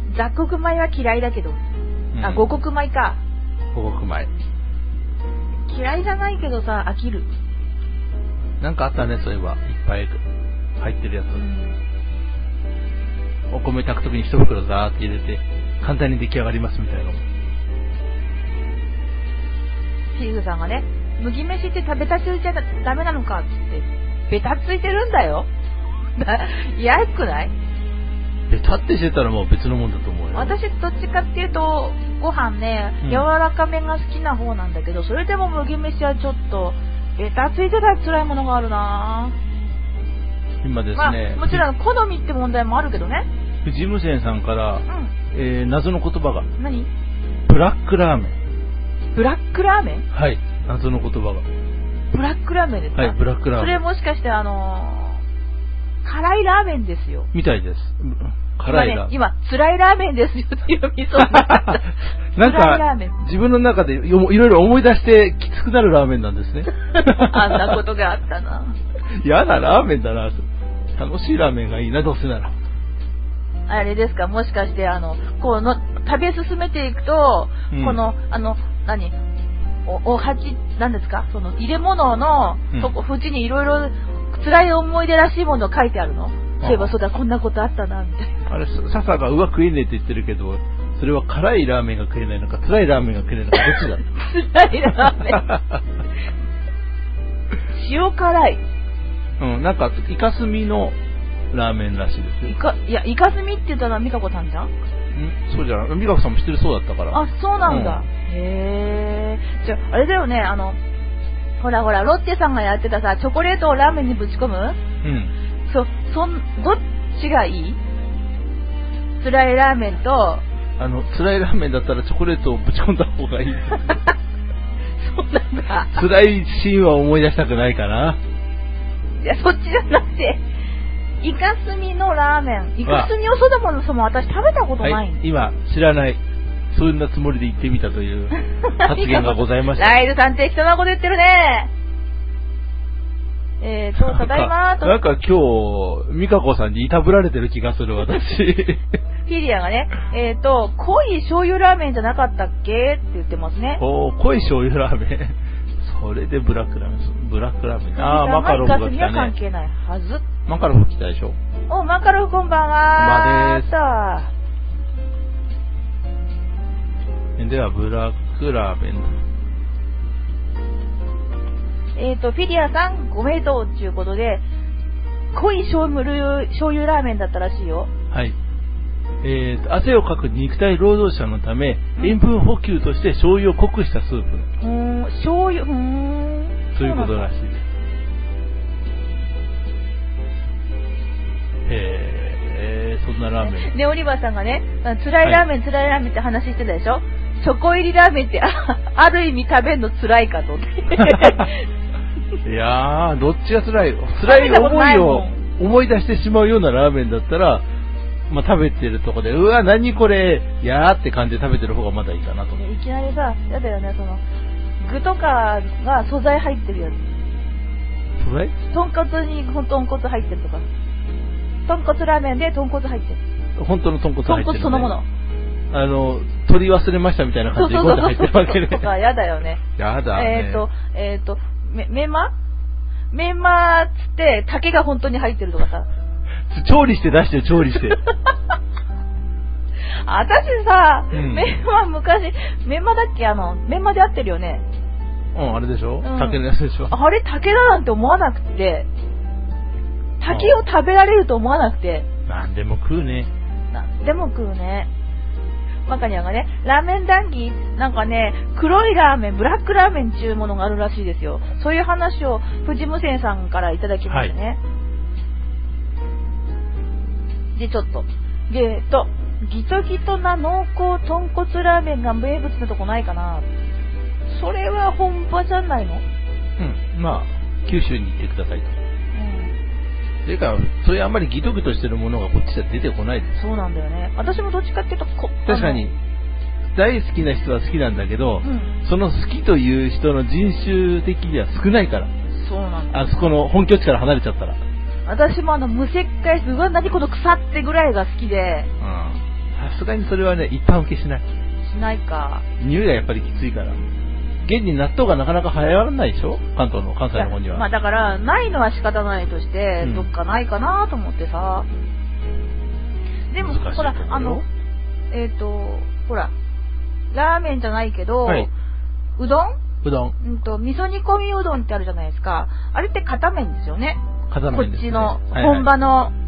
雑穀米は嫌いだけど。うん、あ、五穀米か。 五穀米。 嫌いじゃないけどさ、飽きる。 なんかあったね、そういえば。いっぱい入ってるやつ。うん、お米炊くときに一袋ザーって入れて、簡単に出来上がりますみたいなの。 ピーグさんがね、麦飯って食べたついちゃダメなのかって、ベタついてるんだよ。嫌くない？ ベタってしてたらもう別のもんだと思うよ。 私どっちかっていうとご飯ね、うん、柔らかめが好きな方なんだけど、それでも麦飯はちょっとベタついてたら辛いものがあるな。 今ですね、 まあ、もちろん好みって問題もあるけどね。 藤無線さんから、うん、えー、謎の言葉が。 何？ ブラックラーメン。 ブラックラーメン？ はい、謎の言葉が。 ブラックラーメンですか？ はい、ブラックラーメン。 それもしかしてあのー、辛いラーメンですよ。 みたいです。辛いラーメン。 今ね、今、辛いラーメンですよって読みそうになった。 なんか、自分の中でいろいろ思い出してきつくなるラーメンなんですね。 あんなことがあったな。 嫌なラーメンだな。楽しいラーメンがいいな、どうせなら。 あれですか、もしかしてあのこの食べ進めていくと、うん、このあの何おおはちなんですか、その入れ物の、うん、とこ縁にいろいろ辛い思い出らしいものが書いてあるの。そういえばそうだ、こんなことあったなみたいな。 あれ笹がうわ食えねえって言ってるけど、それは辛いラーメンが食えないのか辛いラーメンが食えないのかどっちだ。辛いラーメン。塩辛い。 うん、なんかイカスミのラーメンらしいですよ。 イカ、いや、イカスミって言ったのは美香子さんじゃん？んそうじゃない。美香子さんも知ってるそうだったから。 あ、そうなんだ。うん、へー。じゃあ、あれだよね、あの、ほらほら、ロッテさんがやってたさ、チョコレートをラーメンにぶち込む？うん。そ、そん、どっちがいい？辛いラーメンと、 あの、辛いラーメンだったらチョコレートをぶち込んだ方がいい。 そうなんだ。 辛いシーンは思い出したくないかな。 いや、そっちじゃなくて、イカスミのラーメン。イカスミをそだものそも私食べたことないんで、 はい、今、知らない。そんなつもりで言ってみたという発言がございました。 ライドさん適当なこと言ってるね。えーと、ただいまーと。 なんか今日、美香子さんにいたぶられてる気がする、私。フィリアがね、えーと、濃い醤油ラーメンじゃなかったっけって言ってますね。 おー、濃い醤油ラーメン。それでブラックラーメン。ブラックラーメン。あー、マカロフが来たね。イカスミは関係ないはず。 マカロフ来たでしょ。 お、マカロフこんばんはー。こんばんです。 では、ブラックラーメン。 えっと、フィリアさん、ご名答ということで、濃い醤油、醤油ラーメンだったらしいよ。 はい。えーと、汗をかく肉体労働者のため、うん、塩分補給として醤油を濃くしたスープ。 うーん、醤油、うーん。 そういうことらしいです。へー、そんなラーメン。 で、オリバーさんがね、辛いラーメン、はい、辛いラーメンって話してたでしょ。チョコ入りラーメンってあ、ある意味食べるの辛いかと。 いやー、どっちが辛い辛い思いを思い出してしまうようなラーメンだったら、まあ、食べてるとこで、うわ、何これ、やーって感じで食べてる方がまだいいかなと。 いきなりさ、だだよね、その、具とかが素材入ってるやつ。 素材？ 豚骨に豚骨入ってるとか。豚骨ラーメンで豚骨入ってる。 本当の豚骨入ってる、ね。 豚骨そのもの。 あの、取り忘れましたみたいな感じでゴンって入ってるわけね。 とか、やだよね。 やだね。 えっと、えっと、め、メンマメンマつって、竹が本当に入ってるとかさ。 調理して出してよ、調理して。 私さ、 うん、 メンマ昔、メンマだっけあの、メンマで合ってるよね。 うん、あれでしょ、うん、竹のやつでしょ。 あれ竹だなんて思わなくて、竹を食べられると思わなくて。 なんでも食うね。 なんでも食うね。マカニャンがね、ラーメン談義、なんかね、黒いラーメン、ブラックラーメンっていうものがあるらしいですよ。そういう話を藤無線さんからいただきましたね。はい、で、ちょっと。で、と、ギトギトな濃厚豚骨ラーメンが名物なとこないかな。それは本場じゃないの？ うん。まあ、九州に行ってくださいと。ていうか、それあんまりギトギトしてるものがこっちじゃ出てこないです。 そうなんだよね。私もどっちかっていうとこ、 確かに、大好きな人は好きなんだけど、うん、その好きという人の人種的には少ないから。 そうなんだ。 あそこの本拠地から離れちゃったら。 私もあの、無石灰、うわ、何この腐ってぐらいが好きで。 うん。さすがにそれはね、一般受けしない。 しないか。 匂いがやっぱりきついから。現に納豆がなかなか流行らないでしょ、関東の関西の方には。 まあだからないのは仕方ないとして、うん、どっかないかなと思ってさ。でもほらあのえっ、ー、とほらラーメンじゃないけど、はい、うどんうどんうんと味噌煮込みうどんってあるじゃないですか。あれって片面ですよね。 片面ですね。 こっちの本場の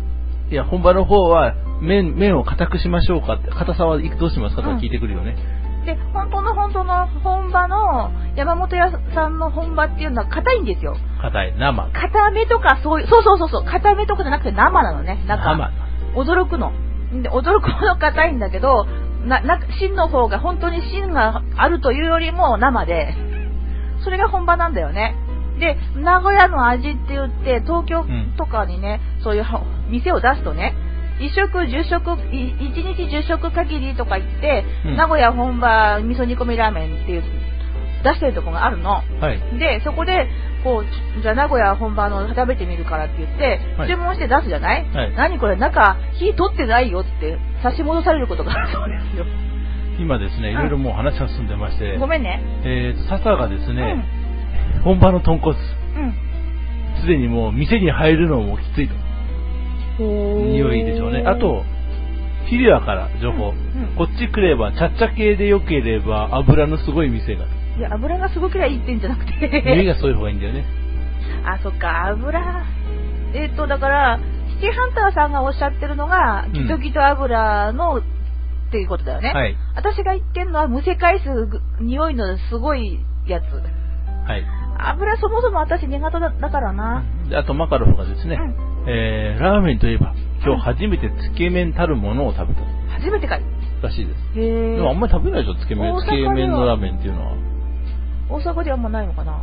いや、本場の方は、麺、麺を硬くしましょうかって、硬さはどうしますかとか聞いてくるよね。 うん、で、本当の本当の本場の山本屋さんの本場っていうのは硬いんですよ。 硬い、生。 硬めとかそういう、そうそうそうそう、硬めとかじゃなくて生なのね。なんか、 生。 驚くの。で、驚くほど硬いんだけど、な、な、芯の方が本当に芯があるというよりも生で、それが本場なんだよね。で、名古屋の味って言って、東京とかにね、うん、そういう店を出すとね、一食、十食、一日十食限りとか言って、うん、名古屋本場味噌煮込みラーメンっていう、出してるとこがあるの。 はい、 で、そこで、こう、じゃあ名古屋本場の食べてみるからって言って、はい、注文して出すじゃない、はい、何これ、中、火取ってないよって差し戻されることがあるそうですよ。 今ですね、いろいろもう話が進んでまして、 ごめんね。 えーと、笹がですね、うん、本場の豚骨、す、う、で、ん、にもう店に入るのもきついと。匂いでしょうね。あと、フィリアから情報、うんうん、こっち来れば、ちゃっちゃ系で良ければ、油のすごい店が。 いや、油がすごければいいってんじゃなくて。 匂いがそういう方がいいんだよね。 あ、そっか、油。えっと、だから、シティハンターさんがおっしゃってるのが、ギトギト油の、うんっていうことだよね。はい。私が言ってんのはむせ返す匂いのすごいやつ。 はい。 油そもそも私苦手だからな。 で、あとマカロフがですね、うん、えー、ラーメンといえば今日初めてつけ麺たるものを食べた。 初めてかい。 らしいです。 へー。 でもあんまり食べないでしょ、つけ麺。つけ麺のラーメンっていうのは。 大阪ではあんまないのかな。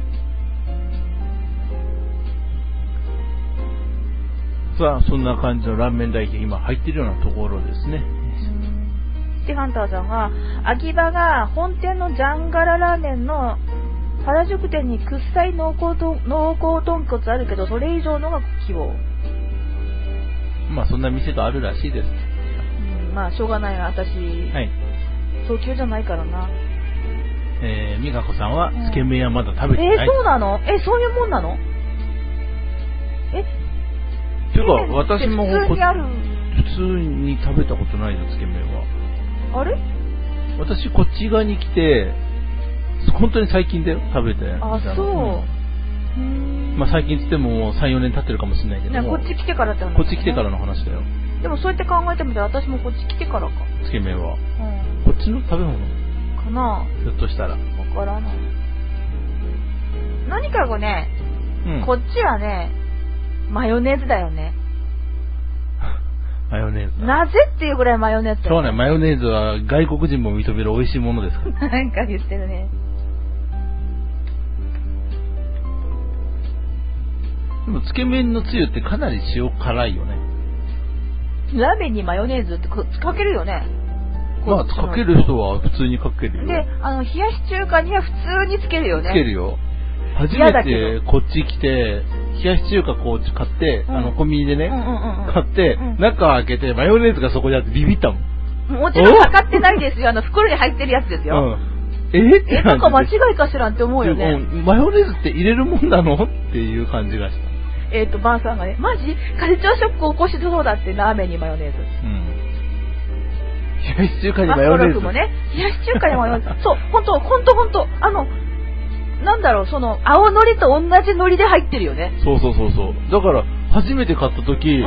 さあ、そんな感じのラーメン代金今入ってるようなところですね。 シティハンターさんが、秋葉が本店のジャンガララーメンの原宿店にくっさい濃厚と濃厚豚骨あるけど、それ以上のが希望。 まあそんな店があるらしいです。 うん、まあしょうがないな、私。はい。東京じゃないからな。 えー、美香子さんはつけ麺はまだ食べてない。 えー、そうなの？え、そういうもんなの？え？ ていうか、私も普通にある。 普通に食べたことないの、つけ麺は。 あれ？ 私、こっち側に来て、本当に最近だよ、食べて。 あ、そう。 うん、まあ最近つってももうさん、よねん経ってるかもしれないけども。 こっち来てからって話、ね。 こっち来てからの話だよ。 でもそうやって考えてみたら私もこっち来てからか。 つけ麺は。うん、こっちの食べ物かな？ ひょっとしたら。わからない。何かがね、うん、こっちはね、マヨネーズだよね。 マヨネーズ。 なぜっていうぐらいマヨネーズだよね。 そうね、マヨネーズは外国人も認める美味しいものですから。 なんか言ってるね。 でも、つけ麺のつゆってかなり塩辛いよね。 ラーメンにマヨネーズってかけるよね。 まあ、かける人は普通にかけるよ。 で、あの、冷やし中華には普通につけるよね。 つけるよ。初めてこっち来て、冷やし中華こう買って、うん、あの、コンビニでね、うんうんうん、買って、うん、中開けてマヨネーズがそこにあってビビったもん。 もちろん測ってないですよ。あの、袋に入ってるやつですよ。 うん、えってえ、なんか間違いかしらって思うよね。 マヨネーズって入れるもんなのっていう感じがした。 えっ、ー、と、ばあさんがね、マジカルチャーショック起こしそうだって、ラーメンにマヨネーズ。うん。 冷やし中華にマヨネーズ。 もね、冷やし中華にマヨネーズ。そう、ほんと、ほんとほんと、あの、なんだろう、その、青のりと同じ海苔で入ってるよね。 そうそうそうそう。だから、初めて買った時、うん、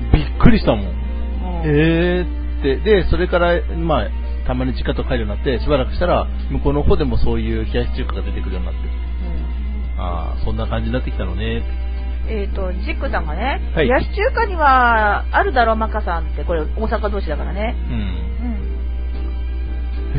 びっくりしたもん。うん、えーって。で、それから、まあ、たまに実家と帰るようになって、しばらくしたら、向こうの方でもそういう冷やし中華が出てくるようになって。うん、ああ、そんな感じになってきたのね。 えっ、ー、と、ジックさんがね、はい、冷やし中華にはあるだろう、マカさんって、これ大阪同士だからね。うん。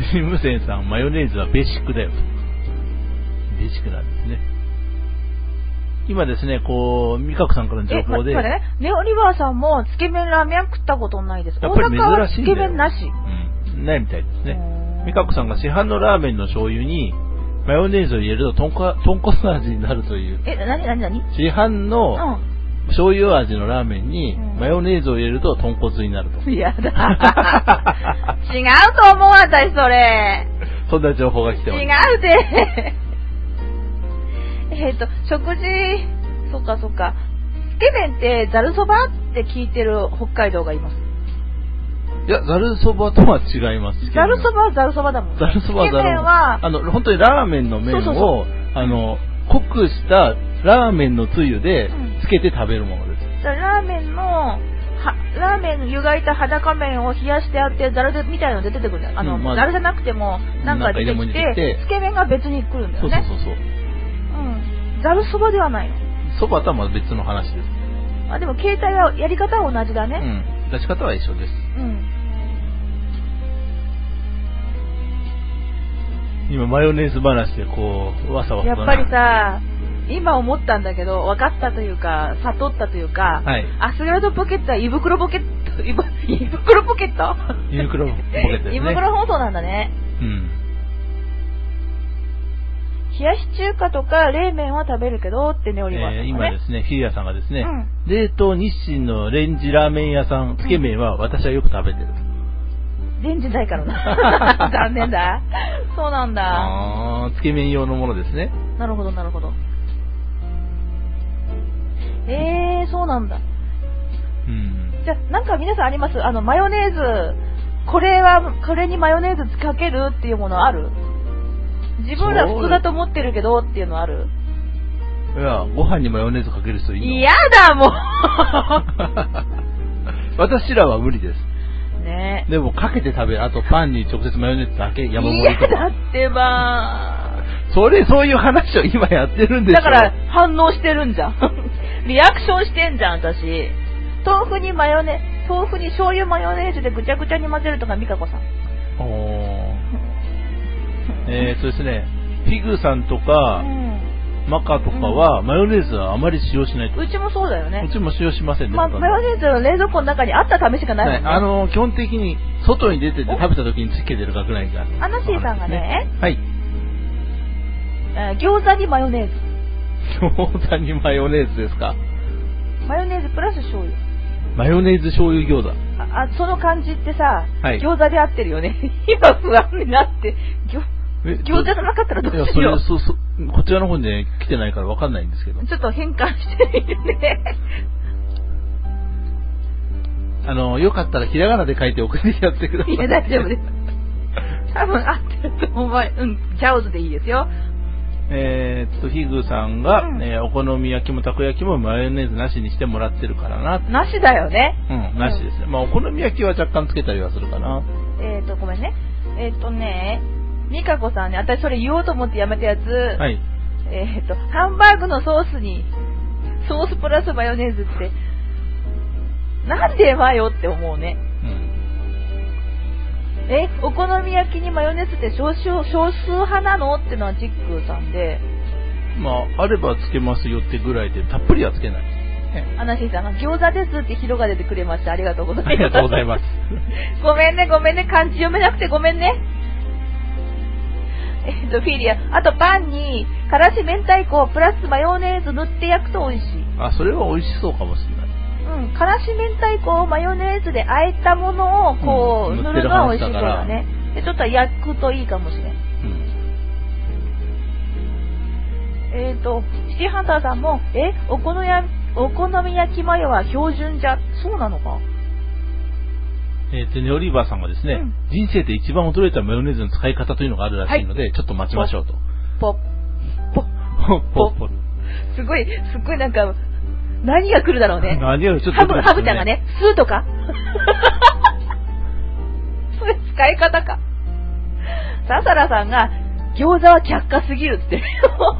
うん。藤ムセンさん、マヨネーズはベーシックだよと。ベーシックなんですね。今ですね、こう、ミカコさんからの情報で。 え、ま、ね、ネオリバーさんもつけ麺ラーメン食ったことないです。 やっぱり珍しいんだよ。 大阪はつけ麺なし。 うん。ないみたいですね。ミカコさんが市販のラーメンの醤油に、マヨネーズを入れると豚骨味になるという。 え、なになになに？ 市販の醤油味のラーメンにマヨネーズを入れると豚骨になると。 いやだ。違うと思う私それ。 そんな情報が来てます。 違うで。えっと、食事、そっかそっか。つけ麺ってざるそばって聞いてる北海道がいます。 いや、ざるそばとは違います。 ざるそばはざるそばだもん。 ざるそばはざるそば。あの、本当にラーメンの麺を、そうそうそう、あの、濃くしたラーメンのつゆでつけて食べるものです。 うん、ラーメンのはラーメン湯がいた裸麺を冷やしてあってザルでみたいなので出てくるんだよ。あの、うんまあ、ザルじゃなくてもなんか出てきて、つけ麺が別に来るんだよね。 そうそうそうそう。 うん。ザルそばではないの。 そばとはまた別の話です。 あ、でも携帯はやり方は同じだね。 うん。出し方は一緒です。 うん。 今マヨネーズ話でこうわさわさ。 やっぱりさ。今思ったんだけど、分かったというか、悟ったというか、 はい、 アスガルドポケットは胃袋ポケット、胃袋ポケット胃袋ポケットですね。 胃袋放送なんだね。 うん。 冷やし中華とか冷麺は食べるけどってね、オリバーさんがね、 えー、今ですね、フィギュアさんがですね、うん、冷凍日清のレンジラーメン屋さん、つけ麺は私はよく食べてる。 レンジないからな。残念だ。そうなんだ。 ああ、つけ麺用のものですね。 なるほど、なるほど。えー、そうなんだ。 うん。 じゃあ、なんか皆さんあります？あの、マヨネーズ、これは、これにマヨネーズかけるっていうものある？自分ら普通だと思ってるけどっていうのある？ いや、ご飯にマヨネーズかける人いいの？ 嫌だ、もう私らは無理です。 ねでも、かけて食べる。あと、パンに直接マヨネーズだけ山盛りとか。 嫌だってばー。 それ、そういう話を今やってるんでしょ。 だから反応してるんじゃん。リアクションしてんじゃん、私。豆腐にマヨネ、豆腐に醤油マヨネーズでぐちゃぐちゃに混ぜるとか、美香子さん。 おー。えー、そうですね。フィグさんとか、うん、マカとかは、うん、マヨネーズはあまり使用しないと。 うちもそうだよね。 うちも使用しませんね。 ま、マヨネーズは冷蔵庫の中にあった試しがないもんね。 はい、あの、基本的に、外に出てて食べた時につけてるかくらいが。 アナシーさんがね、 はい。 餃子にマヨネーズ。 餃子にマヨネーズですか？ マヨネーズプラス醤油。 マヨネーズ醤油餃子。 あ、あその感じってさ、 はい、 餃子で合ってるよね。今不安になって、餃餃子じゃなかったらどうしよう。いや、それ、 そうそう、こちらの方に、ね、来てないからわかんないんですけど。 ちょっと変換してみるね。 あの、よかったらひらがなで書いて送ってやってください。 いや、大丈夫です。多分合ってると思う。うん、ジャオズでいいですよ。 えー、っと、ヒグさんが、 うんえー、お好み焼きもたこ焼きもマヨネーズなしにしてもらってるからな。 なしだよね。 うん、なしですね。うん、まあ、お好み焼きは若干つけたりはするかな。 えー、っと、ごめんね。えー、っとね、ミカコさんね、私それ言おうと思ってやめたやつ。 はい。 えー、っと、ハンバーグのソースに、ソースプラスマヨネーズって、なんでマヨって思うね。 うん。 え、お好み焼きにマヨネーズって少数、少数派なのってのはチックさんで。 まあ、あればつけますよってぐらいで、たっぷりはつけない。 アナシーさんが餃子ですって広が出てくれました。ありがとうございます。 ありがとうございます。 ごめんね、ごめんね。漢字読めなくてごめんね。えっと、フィリア。あとパンに、からし明太子プラスマヨネーズ塗って焼くと美味しい。 あ、それは美味しそうかもしれない。 うん、からし明太子をマヨネーズで和えたものをこう、うん、塗るのは美味しそうだね。で、ちょっと焼くといいかもしれん。うん、えっと、シティハンターさんも、え、お好みや、お好み焼きマヨは標準じゃ、そうなのか？ えっと、ネオリーバーさんがですね、うん、人生で一番驚いたマヨネーズの使い方というのがあるらしいので、はい、ちょっと待ちましょうと。 ポッ、ポッ、ポッ、ポッ。すごい、すごいなんか、何が来るだろうね。 何がちょっと、ね、 ハブ、ハブちゃんがね、スーとかそれ使い方か。ササラさんが、餃子は却下すぎるって。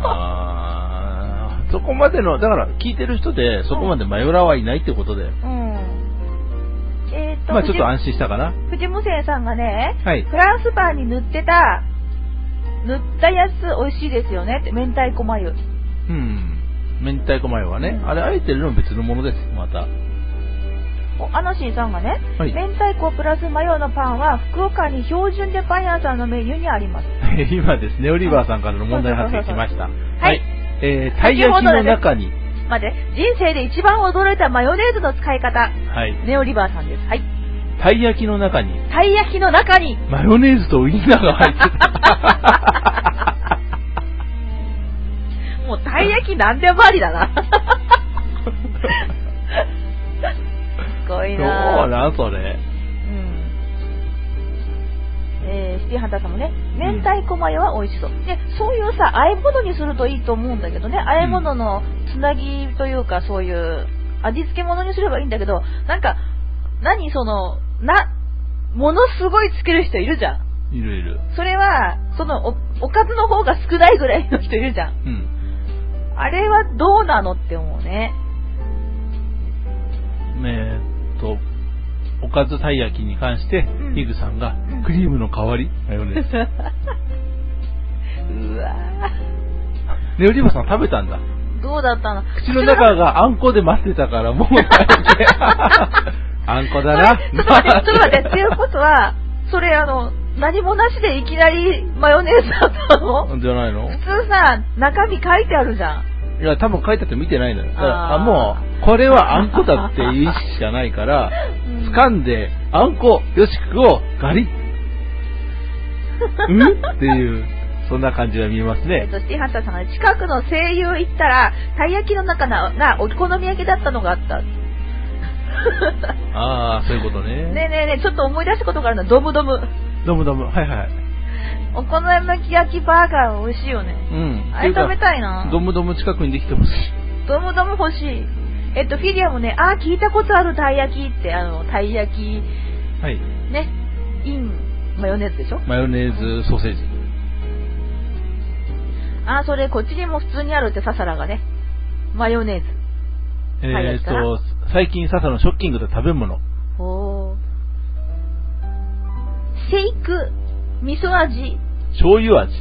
あー、そこまでの、だから聞いてる人で、そこまでマヨラーはいないってことで。うん。えー、っと、まあちょっと安心したかな。 藤無生さんがね、 はい、 フランスパンに塗ってた、塗ったやつ美味しいですよねって、明太子マヨ。 うん。明太子マヨはね、うん、あれあえてるのも別のものです、また。 アナシーさんがね、 はい、 明太子プラスマヨのパンは福岡に標準でパン屋さんのメニューにあります。 今ですね、オリバーさんからの問題発言きました。はい。えー、たい焼きの中に。 待って、人生で一番驚いたマヨネーズの使い方。 はい。 ネオリバーさんです。はい。 たい焼きの中に。 たい焼きの中に。 マヨネーズとウインナーが入ってた。 もうたい焼きなんでもありだな。すごいな。 そうなんそれ。うん。 えー、シティハンターさんもね、明太子マヨは美味しそう。で、そういうさ、和え物にするといいと思うんだけどね、和え物のつなぎというか、そういう味付け物にすればいいんだけど、なんか何その、な、ものすごいつける人いるじゃん。 いるいる。 それは、そのお、おかずの方が少ないぐらいの人いるじゃん。 うん。 あれはどうなのって思うね。 えーっと、おかずたい焼きに関して、うん、ヒグさんが、うん、クリームの代わりマヨネーズ。 うわぁ。ねおりばさん食べたんだ。 どうだったの？ 口の中があんこで待ってたから、もう食べて。あんこだな。 ちょっと待って、ちょっと待って、っていうことは、それあの、何もなしでいきなりマヨネーズだったの？ じゃないの？ 普通さ、中身書いてあるじゃん。 いや、多分書いてあって見てないのよ。ああ、もう、これはあんこだっていう意識しかないから、うん、掴んで、あんこ、よしくをガリッ。うんっていう、そんな感じが見えますね。 えっと、シティハンターさんが近くの声優行ったら、たい焼きの中がお好み焼きだったのがあった。 ああ、そういうことね。 ねえねえねえ、ちょっと思い出したことがあるの。ドムドム。 ドムドム、はいはい。 お好み焼きバーガー美味しいよね。 うん。 あれ食べたいな。 ドムドム近くにできてほしい。 ドムドム欲しい。えっと、フィギュアもね、あー聞いたことあるたい焼きって、あの、たい焼き。 はい。 ね。イン、マヨネーズでしょ？ マヨネーズソーセージ。 あー、それこっちにも普通にあるって、ササラがね。マヨネーズ。 えーっと、最近ササラのショッキングで食べ物。 おー。シェイク、味噌味。 醤油味。 シ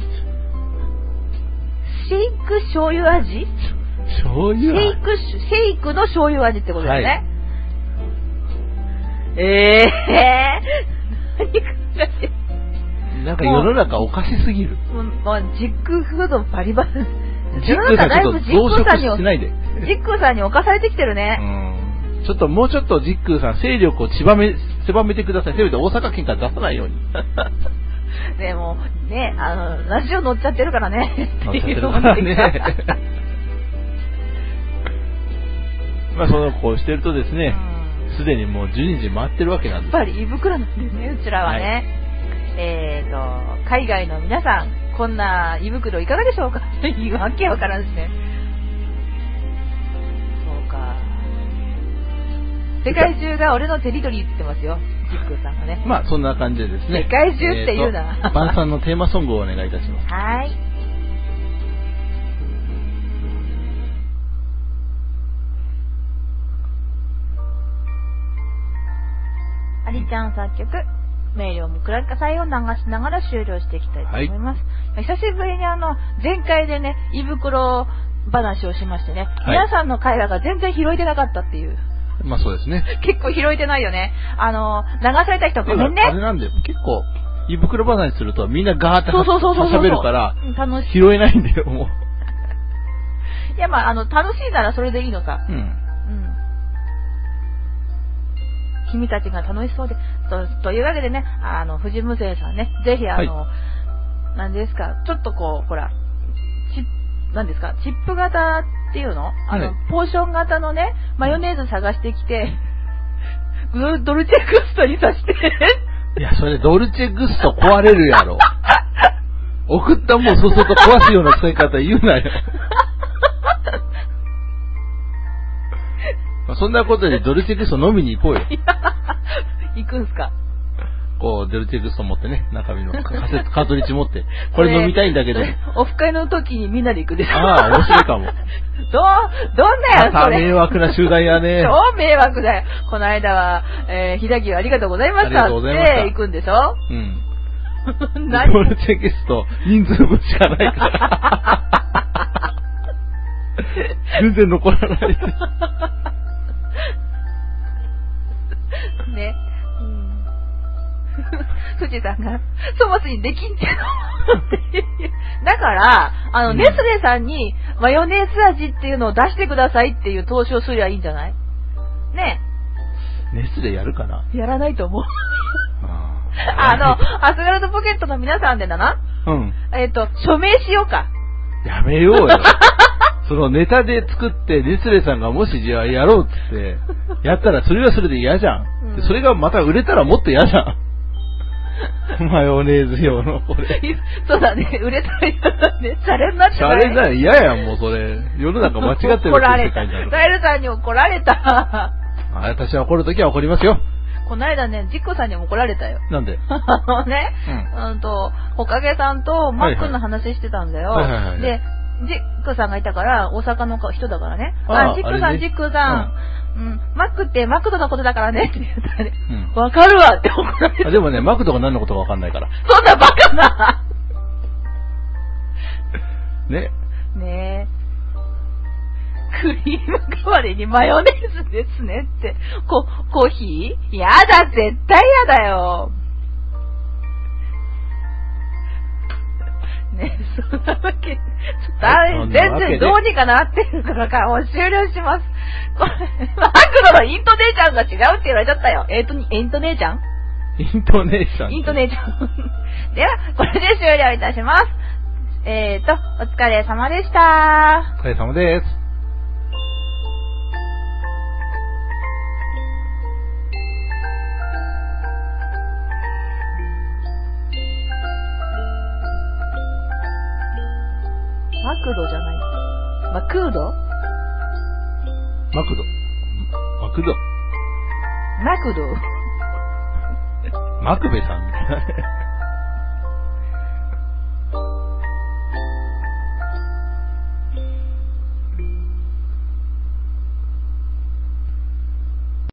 ェイク醤油味？ 醤油味。 シェイク、シェイクの醤油味ってことだよね。はい、ええー。なんか世の中おかしすぎる。 もう、もうジックフードバリバリ。 ジックさんちょっと増殖しないで。 ジックさんに侵されてきてるね。 うん。ちょっともうちょっとジックさん勢力を狭め、狭めてください。せめて大阪県から出さないように。 でも、ね、あの、ラジオ乗っちゃってるからね。 乗っちゃってるからね。まあ、その、こうしてるとですね、すで、うん、にもうじゅうにじ回ってるわけなんです。 やっぱり胃袋なんですね、うちらはね。はい、えーと、海外の皆さん、こんな胃袋いかがでしょうかっていうわけわからんですね。そうか。世界中が俺のテリトリーって言ってますよ。ジックさんがね。 まあ、そんな感じでですね。 世界中って言うな。 えー、晩餐のテーマソングをお願いいたします。 はい。アリちゃん作曲、メールをもくらかさいを流しながら終了していきたいと思います。はい、久しぶりにあの、前回でね、胃袋話をしましてね、はい、皆さんの会話が全然拾えてなかったっていう。 まあそうですね。 結構拾えてないよね。あの、流された人ごめんね。 あれなんで、結構、胃袋話するとみんなガーって喋るから、楽しい。拾えないんだよ、もう。 いや、まあ、あの、楽しいならそれでいいのさ。うん。うん。君たちが楽しそうで、と、というわけでね、あの、藤無生さんね、ぜひあの、はい、何ですか、ちょっとこう、ほら、チップ、何ですか、チップ型っていうのあの、はい、ポーション型のね、マヨネーズ探してきて、ドルチェグストにさして。 いや、それドルチェグスト壊れるやろ。送ったもんそうすると壊すような使い方言うなよ。そんなことでドルチェグスト飲みに行こうよ。 行くんすか？ こう、ドルチェグスト持ってね、中身のカセット、カートリッジ持って、これ飲みたいんだけど。 オフ会の時にみんなで行くでしょ。 ああ、面白いかも。ど、 どんなやそれ。迷惑な集団やね。 超迷惑だよ。この間は、えー、ひだぎありがとうございました。ありがとうございました。って行くんでしょ？うん。何？ ドルチェグスト、人数分しかないから。全然残らない。 ね。うん。富士山が、そもそもできんけど。だから、あの、うん、ネスレさんにマヨネーズ味っていうのを出してくださいっていう投資をすりゃいいんじゃない？ねえ。ネスレやるかな？ やらないと思う。あ, あの、アスガルドポケットの皆さんでだな。うん。えっ、ー、と、署名しようか。 やめようよ。そのネタで作ってネスレさんがもしじゃあやろうってやったらそれはそれで嫌じゃん、うん、でそれがまた売れたらもっと嫌じゃん。マヨネーズ用のこれ。 そうだね、売れたら嫌だね。シャレになっちゃう。 シャレだよ、嫌やんもうそれ。世の中間違ってるって世界になる。 ガエルさんに怒られた。 あ、私は怒るときは怒りますよ。 この間ね、ジックさんにも怒られたよ。 なんで？ あのね、うん、うんと、ほかげさんとマックの話してたんだよ。はいはいはい、で、ジックさんがいたから、大阪の人だからね。あ、ジックさん、ね、ジックさん、うん、うん。マックってマクドのことだからねって言ったらね。わ、うん、かるわって怒られた。 でもね、マクドが何のことかわかんないから。 そんなバカなね。 ねえ。クリーム代わりにマヨネーズですねって。コ、コーヒー？やだ、絶対やだよ。ね、そんなわけ、ちょっとあれ、全然どうにかなってるからか、もう終了します。これ、マクドのイントネーちゃんが違うって言われちゃったよ。えっと、イントネーちゃんイントネーちゃん。 イントネーちゃん。では、これで終了いたします。えーと、お疲れ様でした。 お疲れ様です。 マクドじゃない。マクードマクド。マクド。 マクド。 マクベさんみたいな。